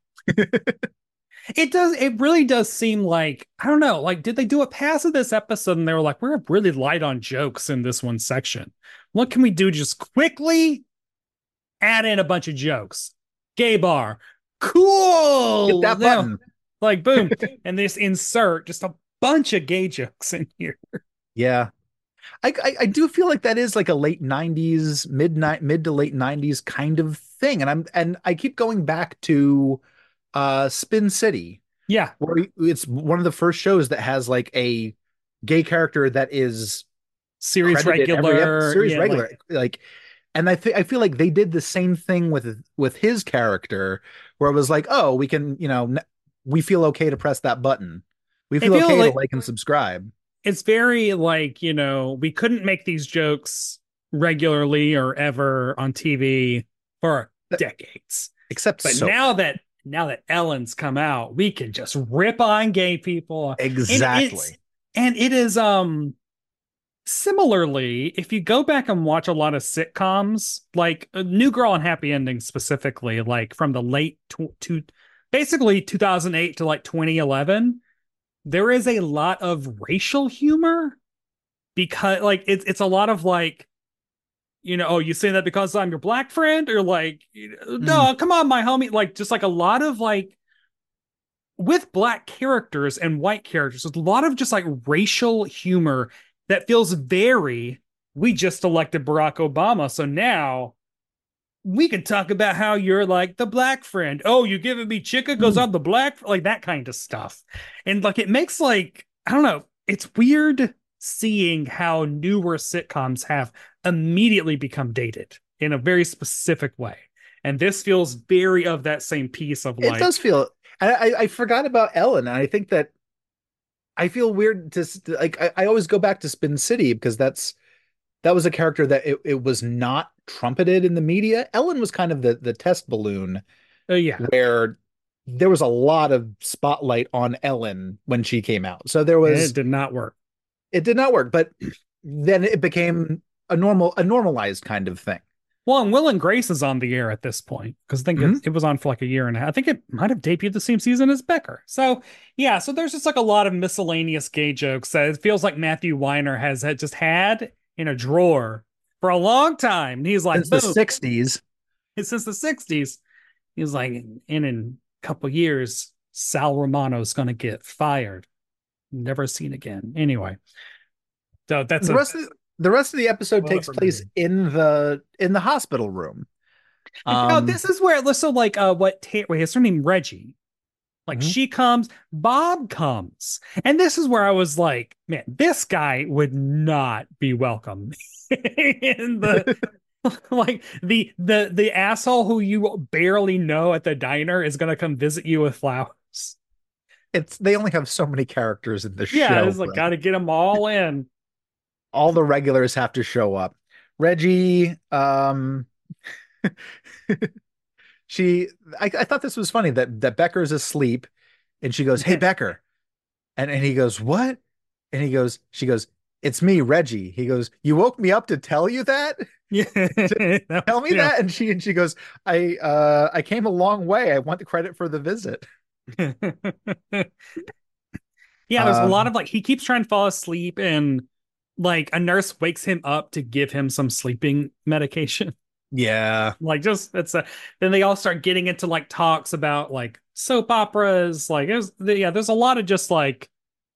it does, it really does seem like, I don't know, like, did they do a pass of this episode and they were like, we're really light on jokes in this one section. What can we do? Just quickly add in a bunch of jokes. Gay bar. Cool. Hit that Now, button. like, boom. And this insert just a bunch of gay jokes in here. Yeah. I, I I do feel like that is like a late nineties, mid mid to late nineties kind of thing. And I'm and I keep going back to uh Spin City, Yeah. where it's one of the first shows that has like a gay character that is Series credited every regular. ep- series yeah, regular. like- Like, and I think I feel like they did the same thing with with his character, where it was like, oh, we can, you know, n- we feel okay to press that button. We feel feel okay like- to like and subscribe. it's very like, you know, we couldn't make these jokes regularly or ever on T V for decades. Except But soap. now that now that Ellen's come out, we can just rip on gay people. And Exactly. it's- And it is um similarly, if you go back and watch a lot of sitcoms, like uh, New Girl and Happy Ending specifically, like from the late tw- to basically two thousand eight to like twenty eleven, there is a lot of racial humor because like it's it's a lot of like, you know, oh, you say that because I'm your black friend, or like, you know, no, come on, my homie, like just like a lot of like with black characters and white characters, a lot of just like racial humor that feels very, we just elected Barack Obama, so now we can talk about how you're like the black friend. Oh, you giving me chicken goes on the black, like that kind of stuff. And like it makes like, I don't know, it's weird seeing how newer sitcoms have immediately become dated in a very specific way. And this feels very of that same piece of like, It does feel. I, I I forgot about Ellen, and I think that I feel weird to s- like. I, I always go back to Spin City because that's that was a character that it, it was not trumpeted in the media. Ellen was kind of the the test balloon Oh yeah. where there was a lot of spotlight on Ellen when she came out. So there And was it did not work. it did not work, but then it became a normal a normalized kind of thing. Well, and Will and Grace is on the air at this point because I think Mhm. it, it was on for like a year and a half. I think it might have debuted the same season as Becker. So yeah, so there's just like a lot of miscellaneous gay jokes that it feels like Matthew Weiner has had just had in a drawer for a long time. And he's like, Since the boom, sixties. since the sixties. He was like, in, in a couple years, Sal Romano's gonna get fired, never seen again. Anyway, so that's The a rest of the, the rest of the episode well, takes for place me. in the in the hospital room. Now, Um, this is where so like uh what Ta- wait, is her name Reggie? Like Mhm. she comes, Bob comes, and this is where I was like, man, this guy would not be welcome in the like the the the asshole who you barely know at the diner is gonna come visit you with flowers. it's they only have so many characters in the Yeah, show. it's like Brett. gotta get them all in. All the regulars have to show up. Reggie, um, she, I, I thought this was funny that that Becker's asleep, and she goes, "Hey, Becker," and and he goes, "What?" And he goes, she goes, "It's me, Reggie." He goes, "You woke me up to tell you that? Yeah, Tell me yeah. that?" And she and she goes, "I uh I came a long way. I want the credit for the visit." Yeah, there's a lot Um, of like he keeps trying to fall asleep and like a nurse wakes him up to give him some sleeping medication. yeah. Like just it's a then they all start getting into like talks about like soap operas. Like there's yeah, there's a lot of just like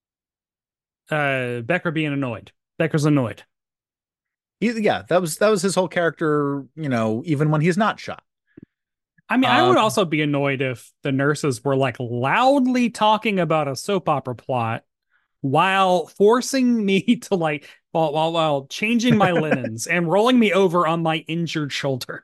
uh Becker being annoyed. Becker's annoyed. He, yeah, that was that was his whole character, you know, even when he's not shot. I mean, I would Um, also be annoyed if the nurses were like loudly talking about a soap opera plot while forcing me to like while while, while changing my linens and rolling me over on my injured shoulder.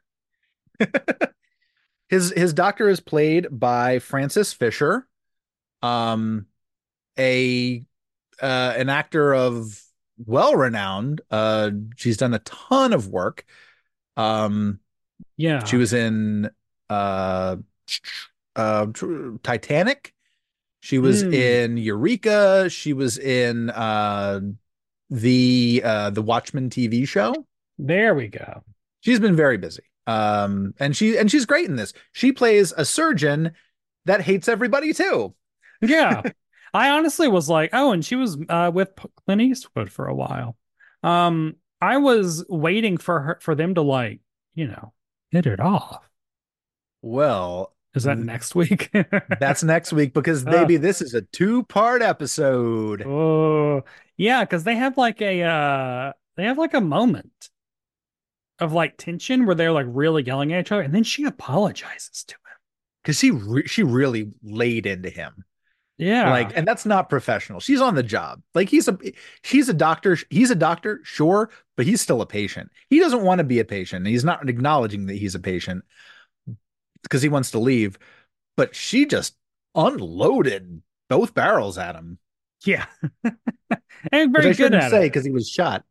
his his doctor is played by Frances Fisher, um, a uh, an actor of well renowned. Uh, she's done a ton of work. Um, she Yeah. was in uh, uh, Titanic. She was Mm, in Eureka. She was in uh, the uh, the Watchmen T V show. there we go. She's been very busy. Um, and she and she's great in this. She plays a surgeon that hates everybody too. Yeah. I honestly was like, oh, and she was uh, with P- Clint Eastwood for a while. Um, I was waiting for her for them to like, you know, hit it off. Well, Is that next week? that's next week because Uh, baby, this is a two-part episode. oh, yeah, because they have like a uh they have like a moment of like tension where they're like really yelling at each other, and then she apologizes to him. Because she re she really laid into him. Yeah. Like, and that's not professional. She's on the job. Like he's a he's a doctor. He's a doctor, sure, but he's still a patient. He doesn't want to be a patient. He's not acknowledging that he's a patient because he wants to leave. But she just unloaded both barrels at him, Yeah. And which very I good shouldn't at say it. because he was shot.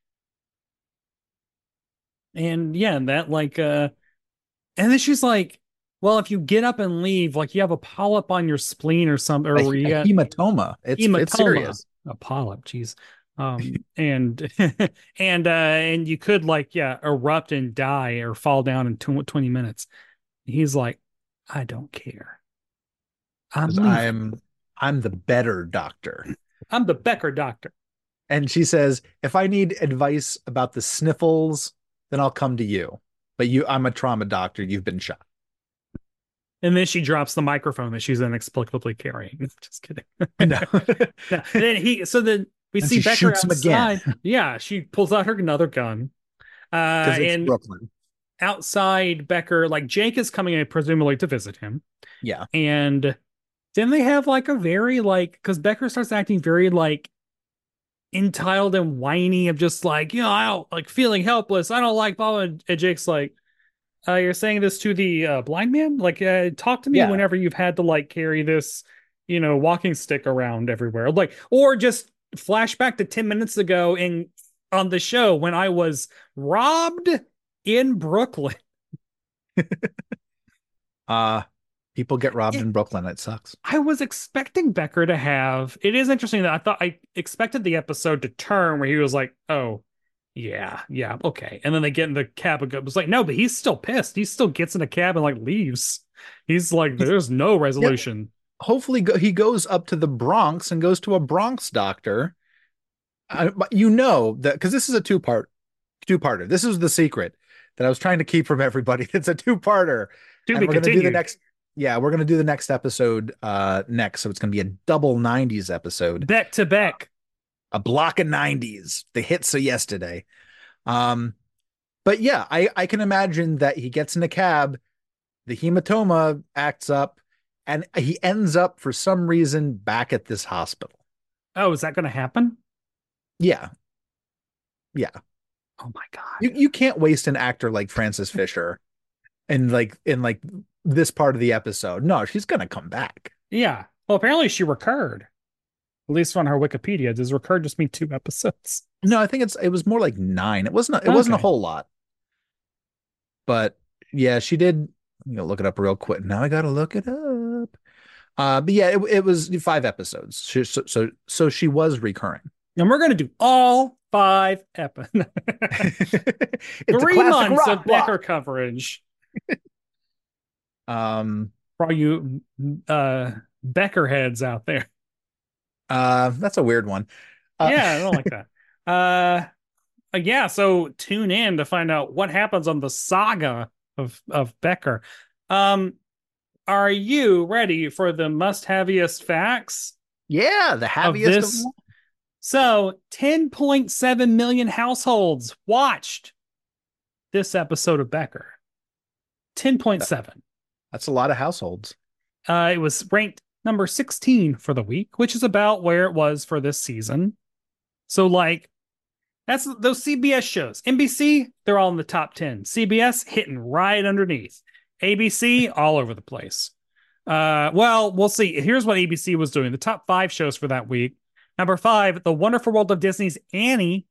And yeah, and that like uh and then she's like, well, if you get up and leave, like you have a polyp on your spleen or something, A, or you a got hematoma. It's it's hematoma, serious. a polyp, geez. Um, and and uh and you could like, yeah, erupt and die or fall down in twenty minutes. He's like, I don't care. I'm Because leaving. I'm I'm the better doctor. I'm the Becker doctor. And she says, if I need advice about the sniffles, then I'll come to you. But you, I'm a trauma doctor. You've been shot. And then she drops the microphone that she's inexplicably carrying. Just kidding. No. No. And then he, so then we And see she Becker shoots him outside. again. Yeah, she pulls out her another gun. Uh, Because it's and Brooklyn. outside, Becker, like Jake is coming in presumably to visit him. Yeah. And then they have like a very like, because Becker starts acting very like entitled and whiny of just like, you know, I don't like feeling helpless. I don't like blah, blah. And Jake's like, uh, you're saying this to the uh, blind man? Like, uh, talk to me Yeah. whenever you've had to like carry this, you know, walking stick around everywhere. Like, or just flashback to ten minutes ago in on the show when I was robbed in Brooklyn. Uh, people get robbed Yeah. in Brooklyn. It sucks. I was expecting Becker to have. It is interesting that I thought I expected the episode to turn where he was like, "Oh, yeah, yeah, okay," and then they get in the cab and go. It was like, no, but he's still pissed. He still gets in a cab and like leaves. He's like, there's no resolution. Hopefully go, he goes up to the Bronx and goes to a Bronx doctor. Uh, but you know that because this is a two part, two parter. This is the secret that I was trying to keep from everybody. It's a two parter. To And be we're gonna do the continued. next. Yeah, we're gonna do the next episode uh next. So it's gonna be a double nineties episode. Beck to Beck. A block of nineties. The hits of yesterday. Um, but yeah, I I can imagine that he gets in a cab, the hematoma acts up, and he ends up for some reason back at this hospital. Oh, is that going to happen? Yeah. Yeah. Oh my God. You you can't waste an actor like Frances Fisher in like in like this part of the episode. No, she's gonna come back. Yeah. Well, apparently she recurred. At least on her Wikipedia. Does recur just mean two episodes? No, I think it's it was more like nine. It wasn't it wasn't a Okay. whole lot. But yeah, she did. You know, look it up real quick. Now I gotta look it up. Uh, but yeah, it, it was five episodes. She, so so so she was recurring. And we're going to do all five episodes. It's Three a classic months rock of Becker block. coverage. Um, For all you uh, Becker heads out there. uh, that's a weird one. Uh, Yeah, I don't like that. Uh, uh, yeah, so tune in to find out what happens on the saga of of Becker. Um, are you ready for the must-haviest facts yeah, the of happiest of this? them all. So, ten point seven million households watched this episode of Becker. ten point seven. That's a lot of households. Uh, it was ranked number sixteen for the week, which is about where it was for this season. So, like, that's those C B S shows. N B C, they're all in the top ten. C B S hitting right underneath. A B C, all over the place. Uh, well, we'll see. Here's what A B C was doing. The top five shows for that week. Number five, The Wonderful World of Disney's Annie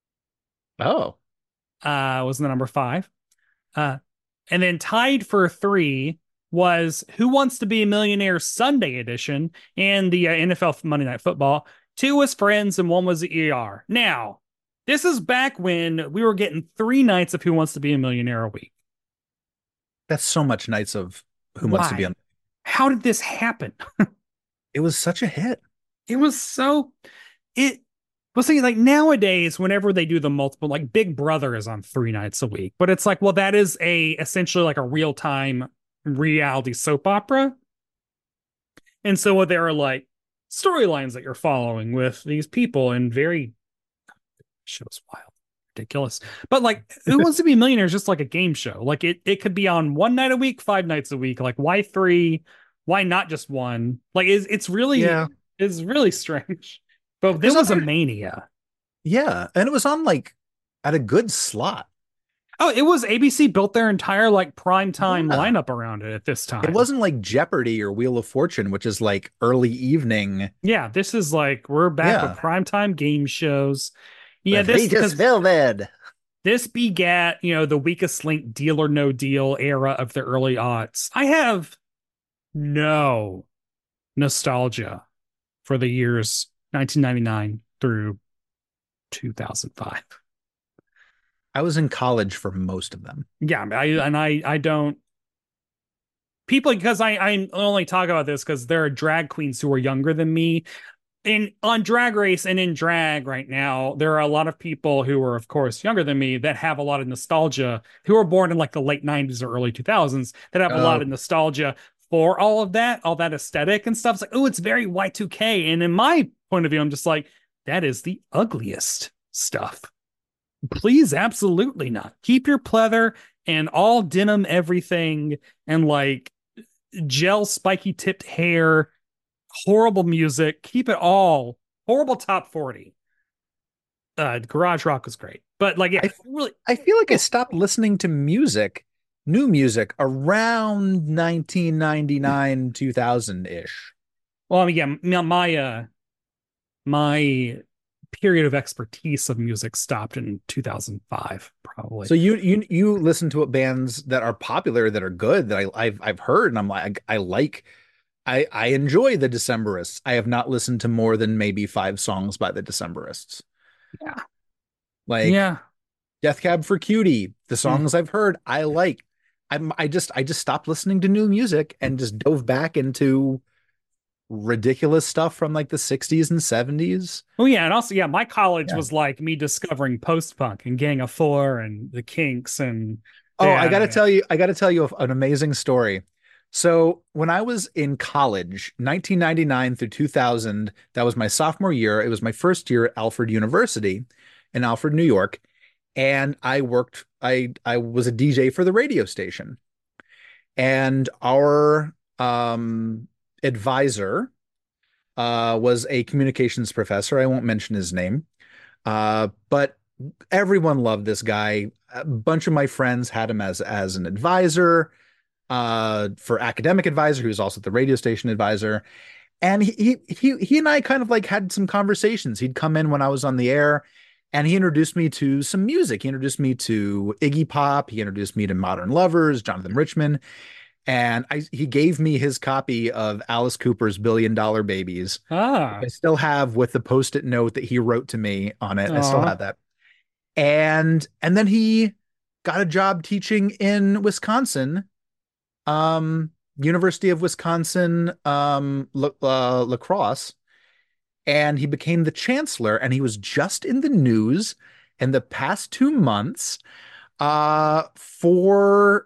Oh, uh, was the number five. Uh, and then tied for three was Who Wants to Be a Millionaire Sunday edition and the uh, N F L Monday Night Football. Two was Friends and one was the E R. Now, this is back when we were getting three nights of Who Wants to Be a Millionaire a week. that's so much nights of Who Wants to Be Why? on. How did this happen? It was such a hit. It was so it well see like nowadays whenever they do the multiple like Big Brother is on three nights a week, but it's like, well, that is a essentially like a real-time reality soap opera. And so what there are like storylines that you're following with these people and very show's wild, ridiculous. But like Who Wants to Be a Millionaire is just like a game show. Like it it could be on one night a week, five nights a week. Like why three? Why not just one? Like it's it's really Yeah. it's really strange. But There's this was a other- mania. Yeah, and it was on like at a good slot. Oh, it was A B C built their entire like prime time Yeah. lineup around it at this time. It wasn't like Jeopardy or Wheel of Fortune, which is like early evening. Yeah, this is like we're back Yeah. with primetime game shows. Yeah, With this Regis because Philbin. this begat, you know, the weakest link Deal or No Deal era of the early aughts. I have no nostalgia for the years nineteen ninety-nine through two thousand five. I was in college for most of them. Yeah, I and I I don't people because I I only talk about this because there are drag queens who are younger than me. In on Drag Race and in drag right now, there are a lot of people who are, of course, younger than me that have a lot of nostalgia, who were born in like the late nineties or early two thousands that have a lot Oh. of nostalgia for all of that, all that aesthetic and stuff. It's like, oh, it's very Y two K. And in my point of view, I'm just like, that is the ugliest stuff. Please, absolutely not. Keep your pleather and all denim everything and like gel spiky tipped hair, horrible music. Keep it all. Horrible top forty. Uh, Garage Rock was great. But like, yeah, I- really, I feel like I stopped listening to music, new music, around nineteen ninety-nine, two thousand ish. well, I mean, yeah, my, my, uh, my period of expertise of music stopped in two thousand five, probably. So you you you listen to bands that are popular, that are good, that I, I've I've heard, and I'm like I like I I enjoy the Decemberists. I have not listened to more than maybe five songs by the Decemberists. Yeah, like yeah. Death Cab for Cutie. The songs Mm. I've heard, I like. I'm I just I just stopped listening to new music and just dove back into ridiculous stuff from like the sixties and seventies. Oh yeah, and also yeah, my college Yeah. was like me discovering post punk and Gang of Four and the Kinks and Oh, yeah, I got to tell you, I got to tell you an amazing story. So when I was in college, nineteen ninety-nine through two thousand, that was my sophomore year. It was my first year at Alfred University in Alfred, New York. And I worked, I, I was a D J for the radio station. And our um, advisor uh, was a communications professor. I won't mention his name. Uh, but everyone loved this guy. A bunch of my friends had him as as an advisor, uh, for academic advisor. He was also the radio station advisor, and he he he he and I kind of like had some conversations. He'd come in when I was on the air, and he introduced me to some music. He introduced me to Iggy Pop. He introduced me to Modern Lovers, Jonathan Richman, and I he gave me his copy of Alice Cooper's Billion Dollar Babies. ah, I still have with the post-it note that he wrote to me on it. I still Aw. have that. And and then he got a job teaching in Wisconsin, um, University of Wisconsin, um, La, uh, La Crosse, and he became the chancellor. And he was just in the news in the past two months, uh, for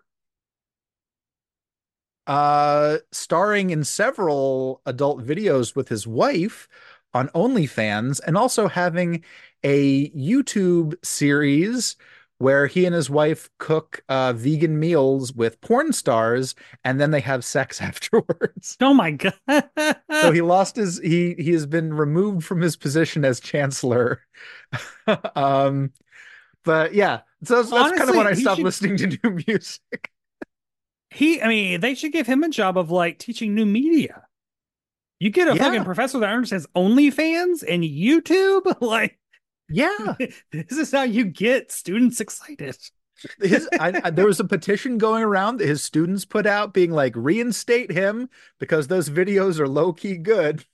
uh, starring in several adult videos with his wife on OnlyFans, and also having a YouTube series where he and his wife cook uh, vegan meals with porn stars, and then they have sex afterwards. oh my god. So he lost his he he has been removed from his position as chancellor. um, but yeah, so that's, that's kind of Honestly, when I he stopped should- listening to new music. He, I mean, they should give him a job of like teaching new media. You get a Yeah. fucking professor that understands OnlyFans and YouTube. Like, Yeah. this is how you get students excited. His, I, I, there was a petition going around that his students put out being like, reinstate him because those videos are low key good.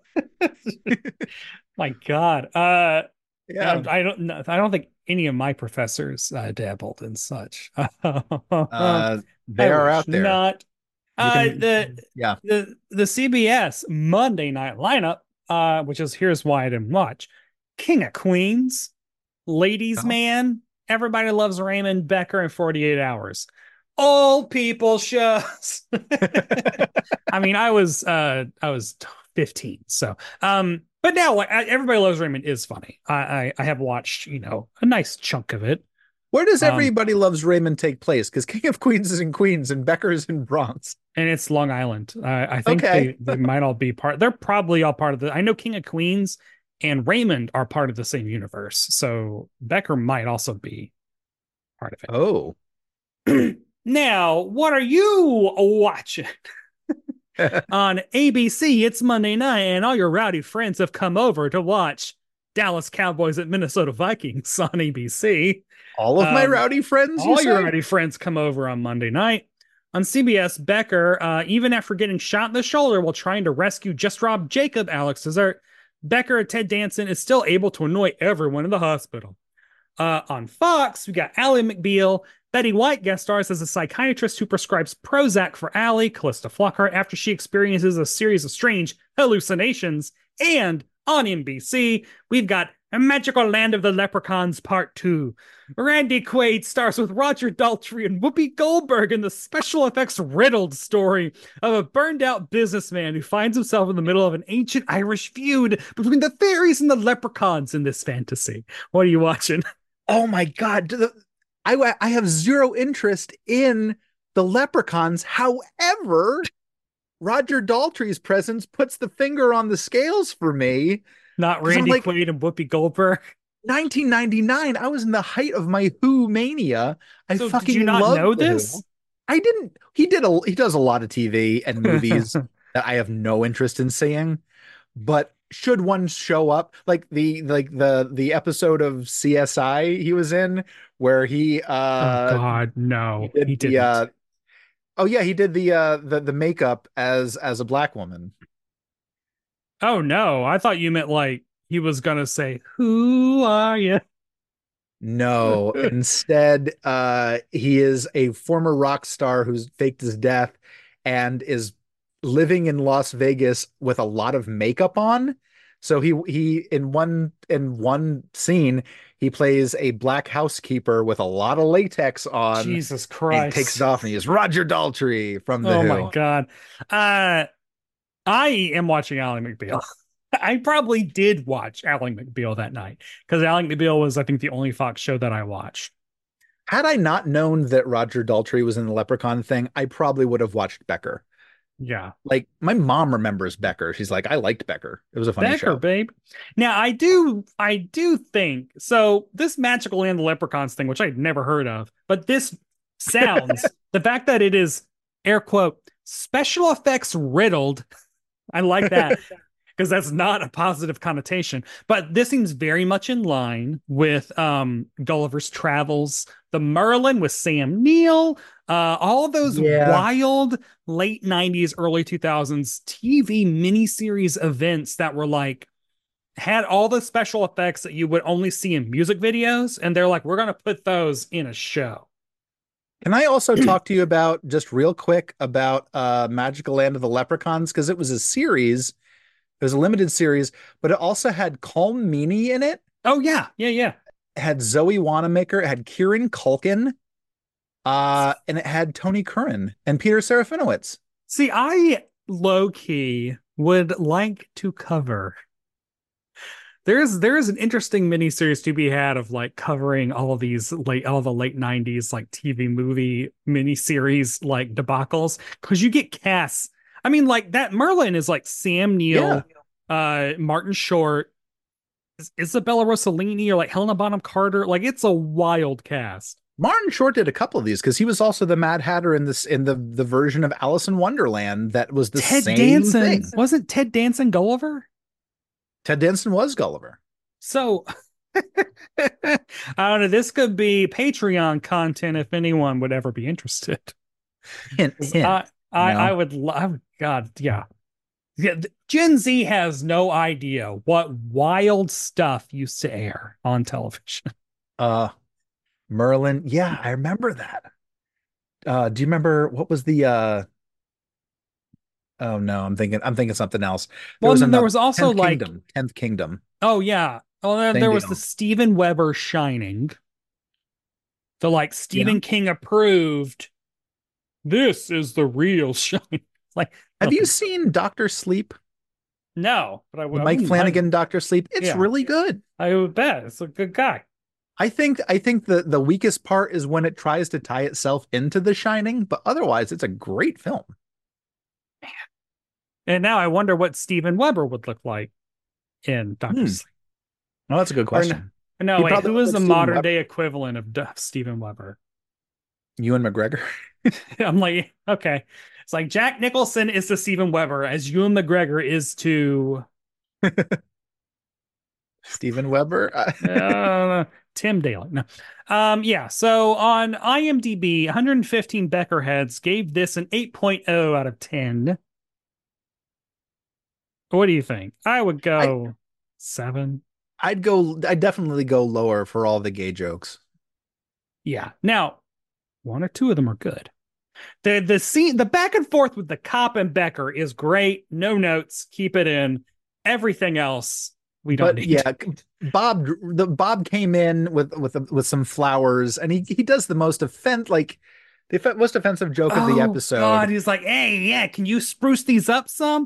My God. Uh, Yeah. I, I don't know. I don't think any of my professors uh, dabbled in such. Uh, they I are wish out there. Not. You Uh, can- the yeah. the the C B S Monday night lineup, uh, which is here's why I didn't watch: King of Queens, Ladies Oh. Man, Everybody Loves Raymond, Becker, and forty-eight Hours. Old people shows. I mean, I was uh I was fifteen, so um, but now like I, Everybody Loves Raymond is funny. I, I I have watched, you know, a nice chunk of it. Where does Um, Everybody Loves Raymond take place? Because King of Queens is in Queens and Becker is in Bronx. And it's Long Island. Uh, I think Okay. they, they might all be part. They're probably all part of the. I know King of Queens and Raymond are part of the same universe, so Becker might also be part of it. Oh. Now, what are you watching on A B C? It's Monday night, and all your rowdy friends have come over to watch Dallas Cowboys at Minnesota Vikings on A B C. All of my Um, rowdy friends, you All your say? rowdy friends come over on Monday night. On C B S, Becker, uh, even after getting shot in the shoulder while trying to rescue just Rob Jacob, Alex Dessert, Becker, Ted Danson, is still able to annoy everyone in the hospital. Uh, on Fox, we got Ally McBeal. Betty White guest stars as a psychiatrist who prescribes Prozac for Ally, Callista Flockhart, after she experiences a series of strange hallucinations. And on N B C, we've got A Magical Land of the Leprechauns Part two. Randy Quaid stars with Roger Daltrey and Whoopi Goldberg in the special effects riddled story of a burned out businessman who finds himself in the middle of an ancient Irish feud between the fairies and the leprechauns in this fantasy. What are you watching? Oh my God. The, I, I have zero interest in the leprechauns. However, Roger Daltrey's presence puts the finger on the scales for me. Not 'Cause I'm Randy like- Quaid and Whoopi Goldberg. nineteen ninety-nine, I was in the height of my Who mania. I So fucking did you not loved know The Who. this? I didn't. He did a he does a lot of T V and movies that I have no interest in seeing. But should one show up, like the like the the episode of C S I he was in, where he Oh uh God, he no, he did the didn't. uh oh yeah, he did the uh the the makeup as as a black woman. Oh no, I thought you meant like he was gonna say, "Who are you?" No, instead, uh, he is a former rock star who's faked his death and is living in Las Vegas with a lot of makeup on. So he he in one in one scene he plays a black housekeeper with a lot of latex on, Jesus and he takes it Christ. off and he's Roger Daltrey from The Oh my Who. God. Uh, I am watching Ally McBeal. I probably did watch Ally McBeal that night because Ally McBeal was, I think, the only Fox show that I watched. Had I not known that Roger Daltrey was in the Leprechaun thing, I probably would have watched Becker. Yeah. Like my mom remembers Becker. She's like, I liked Becker. It was a funny Becker, show. babe. Now I do, I do think so. This Magical Land of the Leprechauns thing, which I'd never heard of, but this sounds the fact that it is air quote special effects riddled. I like that because that's not a positive connotation. But this seems very much in line with um, Gulliver's Travels, the Merlin with Sam Neill, uh, all of those Yeah. wild late nineties, early two thousands T V miniseries events that were like, had all the special effects that you would only see in music videos. And they're like, we're going to put those in a show. Can I also talk to you about just real quick about uh Magical Land of the Leprechauns? Because it was a series, it was a limited series, but it also had Colm Meaney in it. Oh, yeah. Yeah. Yeah. It had Zoe Wanamaker, it had Kieran Culkin, uh, and it had Tony Curran and Peter Serafinowicz. See, I low key would like to cover. There's there's an interesting miniseries to be had of like covering all of these late all the late nineties like T V movie miniseries like debacles because you get casts. I mean, like that Merlin is like Sam Neill, uh, Martin Short, Isabella Rossellini, or like Helena Bonham Carter. Like it's a wild cast. Martin Short did a couple of these because he was also the Mad Hatter in this in the the version of Alice in Wonderland that was the Ted same Danson thing. wasn't Ted Danson Gulliver? Ted Danson was Gulliver. So I don't know. This could be Patreon content if anyone would ever be interested. Hint, hint. I, I, No. I would love, God, yeah. Yeah, th- Gen Z has no idea what wild stuff used to air on television. Uh, Merlin. Yeah, I remember that. Uh, do you remember what was the uh oh no, I'm thinking I'm thinking something else. There Well, was and then there another was also tenth like, Kingdom. tenth Kingdom. oh yeah, oh then Same there was deal. the Steven Weber Shining, the like Stephen King approved. This is the real Shining. Like, Have you seen Doctor Sleep? no, but I The would. Mike Flanagan Doctor Sleep. It's Yeah. really good. I would bet it's a good guy. I think I think the the weakest part is when it tries to tie itself into The Shining, but otherwise it's a great film. And now I wonder what Steven Weber would look like in Doctor Hmm. Sleep. Oh, that's a good question. No, He wait, probably who looks is like the Steven modern Weber. day equivalent of D- Steven Weber? Ewan McGregor. I'm like, okay. It's like Jack Nicholson is to Steven Weber as Ewan McGregor is to Steven Weber. uh, Tim Daly. No. Um, yeah, so on IMDb, one hundred fifteen Becker heads gave this an eight point oh out of ten. What do you think? I would go seven. I'd go I'd definitely go lower for all the gay jokes. Yeah. Now, one or two of them are good. The the scene, the back and forth with the cop and Becker is great. No notes, keep it in. Everything else, we don't But need. yeah, Bob the Bob came in with with with some flowers, and he he does the most offend like the off- most offensive joke of the Oh, episode. God, he's like, hey, yeah, can you spruce these up some?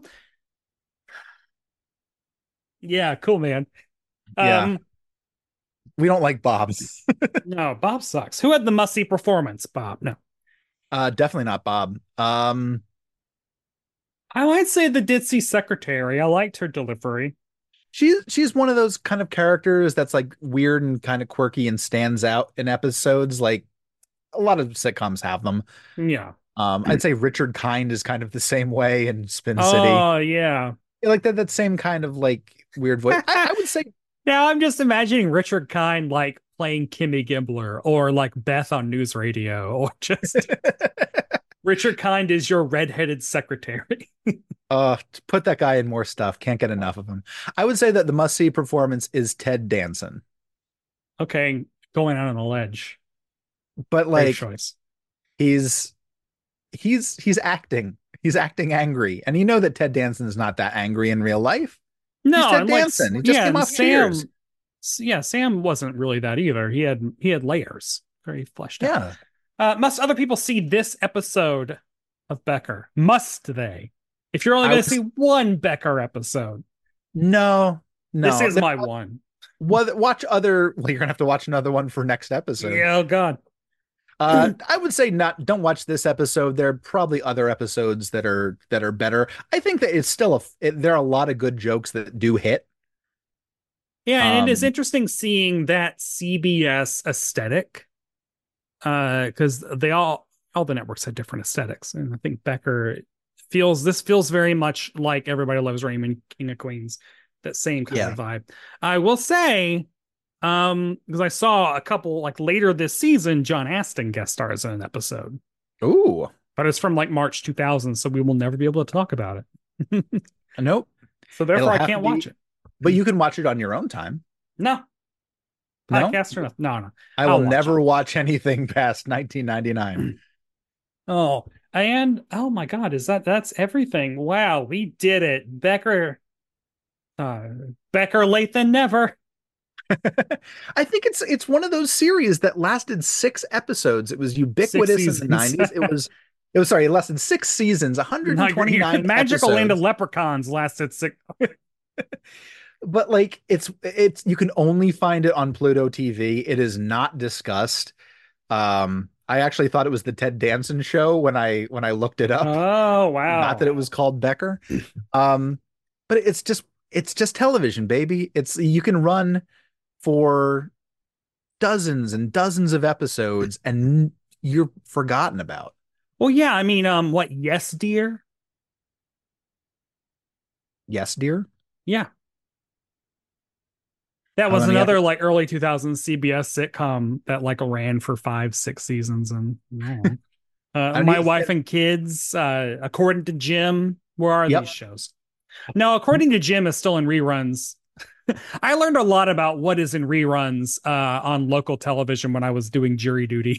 Yeah, cool, man. Yeah. Um, We don't like Bob. no, Bob sucks. Who had the must-see performance? Bob. No. Uh, definitely not Bob. Um, I might say the ditzy secretary. I liked her delivery. she's she's one of those kind of characters that's like weird and kind of quirky and stands out in episodes. Like a lot of sitcoms have them. Yeah. Um, I'd say Richard Kind is kind of the same way in Spin City. Oh, yeah. like that that same kind of like weird voice. I, I would say Now I'm just imagining Richard Kind like playing Kimmy Gibbler or like Beth on News Radio, or just Richard Kind is your redheaded secretary. uh put that guy in more stuff. Can't get enough of him. I would say that the must-see performance is Ted Danson. Okay, going out on a ledge. But Great like choice. he's he's he's acting. He's acting angry. And you know that Ted Danson is not that angry in real life. No, He's Ted and like, Danson. He just yeah, came and off Sam, Cheers. yeah, Sam wasn't really that either. He had he had layers, very fleshed out. Yeah. Uh, must other people see this episode of Becker? Must they? If you're only I going to was- see one Becker episode, No, no. this is Then my wa- one. wa- Watch other. Well, you're gonna have to watch another one for next episode. Yeah, oh God. Uh, I would say not. Don't watch this episode. There are probably other episodes that are that are better. I think that it's still a. It, there are a lot of good jokes that do hit. Yeah, and it is Um, interesting seeing that C B S aesthetic, uh, because they all all the networks had different aesthetics, and I think Becker feels this feels very much like Everybody Loves Raymond, King of Queens, that same kind Yeah. of vibe. I will say, um, because I saw a couple like later this season, John Astin guest stars in an episode, Ooh, but it's from like March two thousand, so we will never be able to talk about it. nope. So therefore, It'll I have can't to be- watch it. But you can watch it on your own time. No. No? Podcast or nothing. No, no. I I'll will watch never it. watch anything past nineteen ninety-nine. Oh, and oh my God, is that that's everything? Wow, we did it. Becker, uh, Becker late than never. I think it's it's one of those series that lasted six episodes. It was ubiquitous in the seasons. nineties. It was it was sorry, it lasted six seasons, one hundred twenty-nine Magical Land of episodes. Leprechauns lasted six. But like it's it's you can only find it on Pluto T V. It is not discussed. Um, I actually thought it was the Ted Danson show when I when I looked it up. Oh wow! Not that it was called Becker. Um, but it's just it's just television, baby. It's you can run for dozens and dozens of episodes and you're forgotten about. Well, yeah. I mean, um, what? Yes, dear. Yes, dear. Yeah. That How was many another episodes? like early two thousands C B S sitcom that like ran for five, six seasons, and oh. uh, don't My need- Wife and Kids, uh, According to Jim. Where are Yep. these shows? No, According to Jim is still in reruns. I learned a lot about what is in reruns uh, on local television when I was doing jury duty.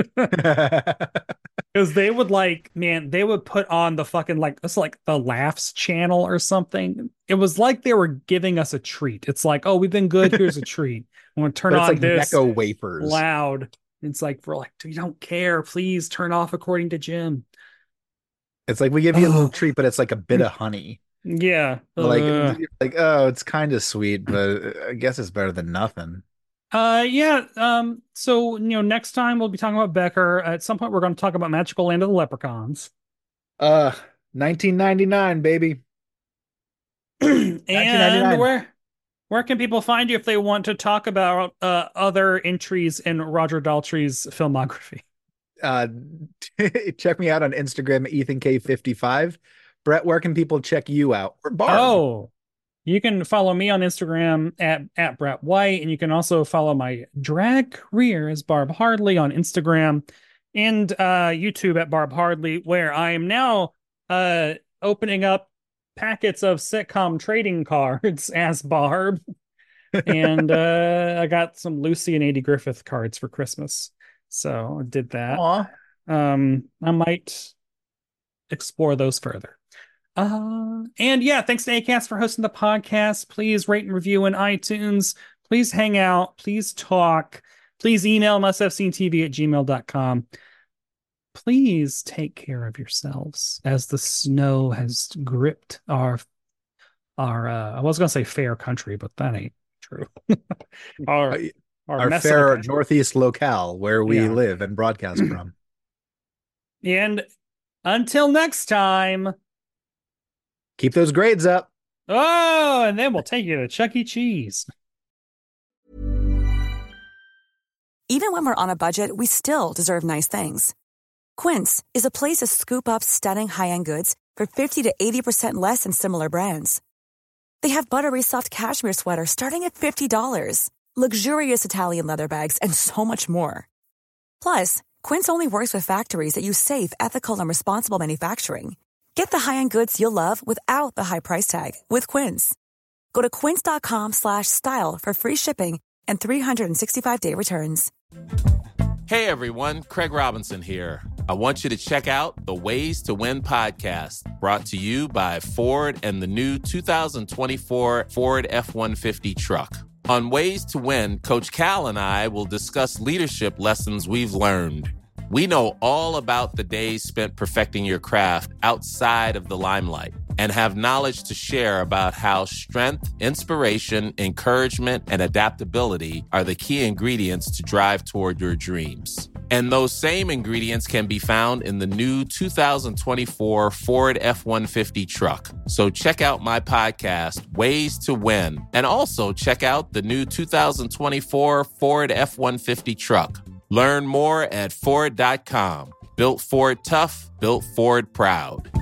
Because they would like, man, they would put on the fucking like it's like the Laughs channel or something. It was like they were giving us a treat. It's like, oh, we've been good. Here's a treat. I'm gonna turn But it's on like this Necco wafers. loud. It's like we're like, we don't care. Please turn off According to Jim. It's like we give you a little Oh. treat, but it's like a bit of honey. Yeah, Like, Ugh. like oh, it's kind of sweet, but I guess it's better than nothing. Uh, yeah. Um, so you know, next time we'll be talking about Becker. At some point, we're going to talk about Magical Land of the Leprechauns. Uh, nineteen ninety-nine, baby. And ninety-nine. where where can people find you if they want to talk about uh, other entries in Roger Daltrey's filmography? Uh, check me out on Instagram, Ethan K fifty-five. Brett, where can people check you out? Or Barb? Oh, you can follow me on Instagram at, at Brett White, and you can also follow my drag career as Barb Hardley on Instagram and uh, YouTube at Barb Hardley, where I am now uh, opening up packets of sitcom trading cards as Barb. And uh, I got some Lucy and Andy Griffith cards for Christmas. So I did that. Aw. Um, I might explore those further. Uh, and yeah, thanks to Acast for hosting the podcast. Please rate and review in iTunes. Please hang out. Please talk. Please email musthavesceentv at gmail dot com. Please take care of yourselves as the snow has gripped our, our uh, I was going to say fair country, but that ain't true. our Uh, our, Our mess of a fair country. northeast locale where we Yeah. live and broadcast from. And until next time. Keep those grades up. Oh, and then we'll take you to Chuck E. Cheese. Even when we're on a budget, we still deserve nice things. Quince is a place to scoop up stunning high-end goods for fifty to eighty percent less than similar brands. They have buttery soft cashmere sweaters starting at fifty dollars, luxurious Italian leather bags, and so much more. Plus, Quince only works with factories that use safe, ethical, and responsible manufacturing. Get the high-end goods you'll love without the high price tag with Quince. Go to quince.com slash style for free shipping and three sixty-five day returns. Hey everyone, Craig Robinson here. I want you to check out the Ways to Win podcast, brought to you by Ford and the new two thousand twenty-four Ford F one fifty truck. On Ways to Win, Coach Cal and I will discuss leadership lessons we've learned. We know all about the days spent perfecting your craft outside of the limelight and have knowledge to share about how strength, inspiration, encouragement, and adaptability are the key ingredients to drive toward your dreams. And those same ingredients can be found in the new two thousand twenty-four Ford F one fifty truck. So check out my podcast, Ways to Win, and also check out the new two thousand twenty-four Ford F one fifty truck. Learn more at Ford dot com. Built Ford tough, built Ford proud.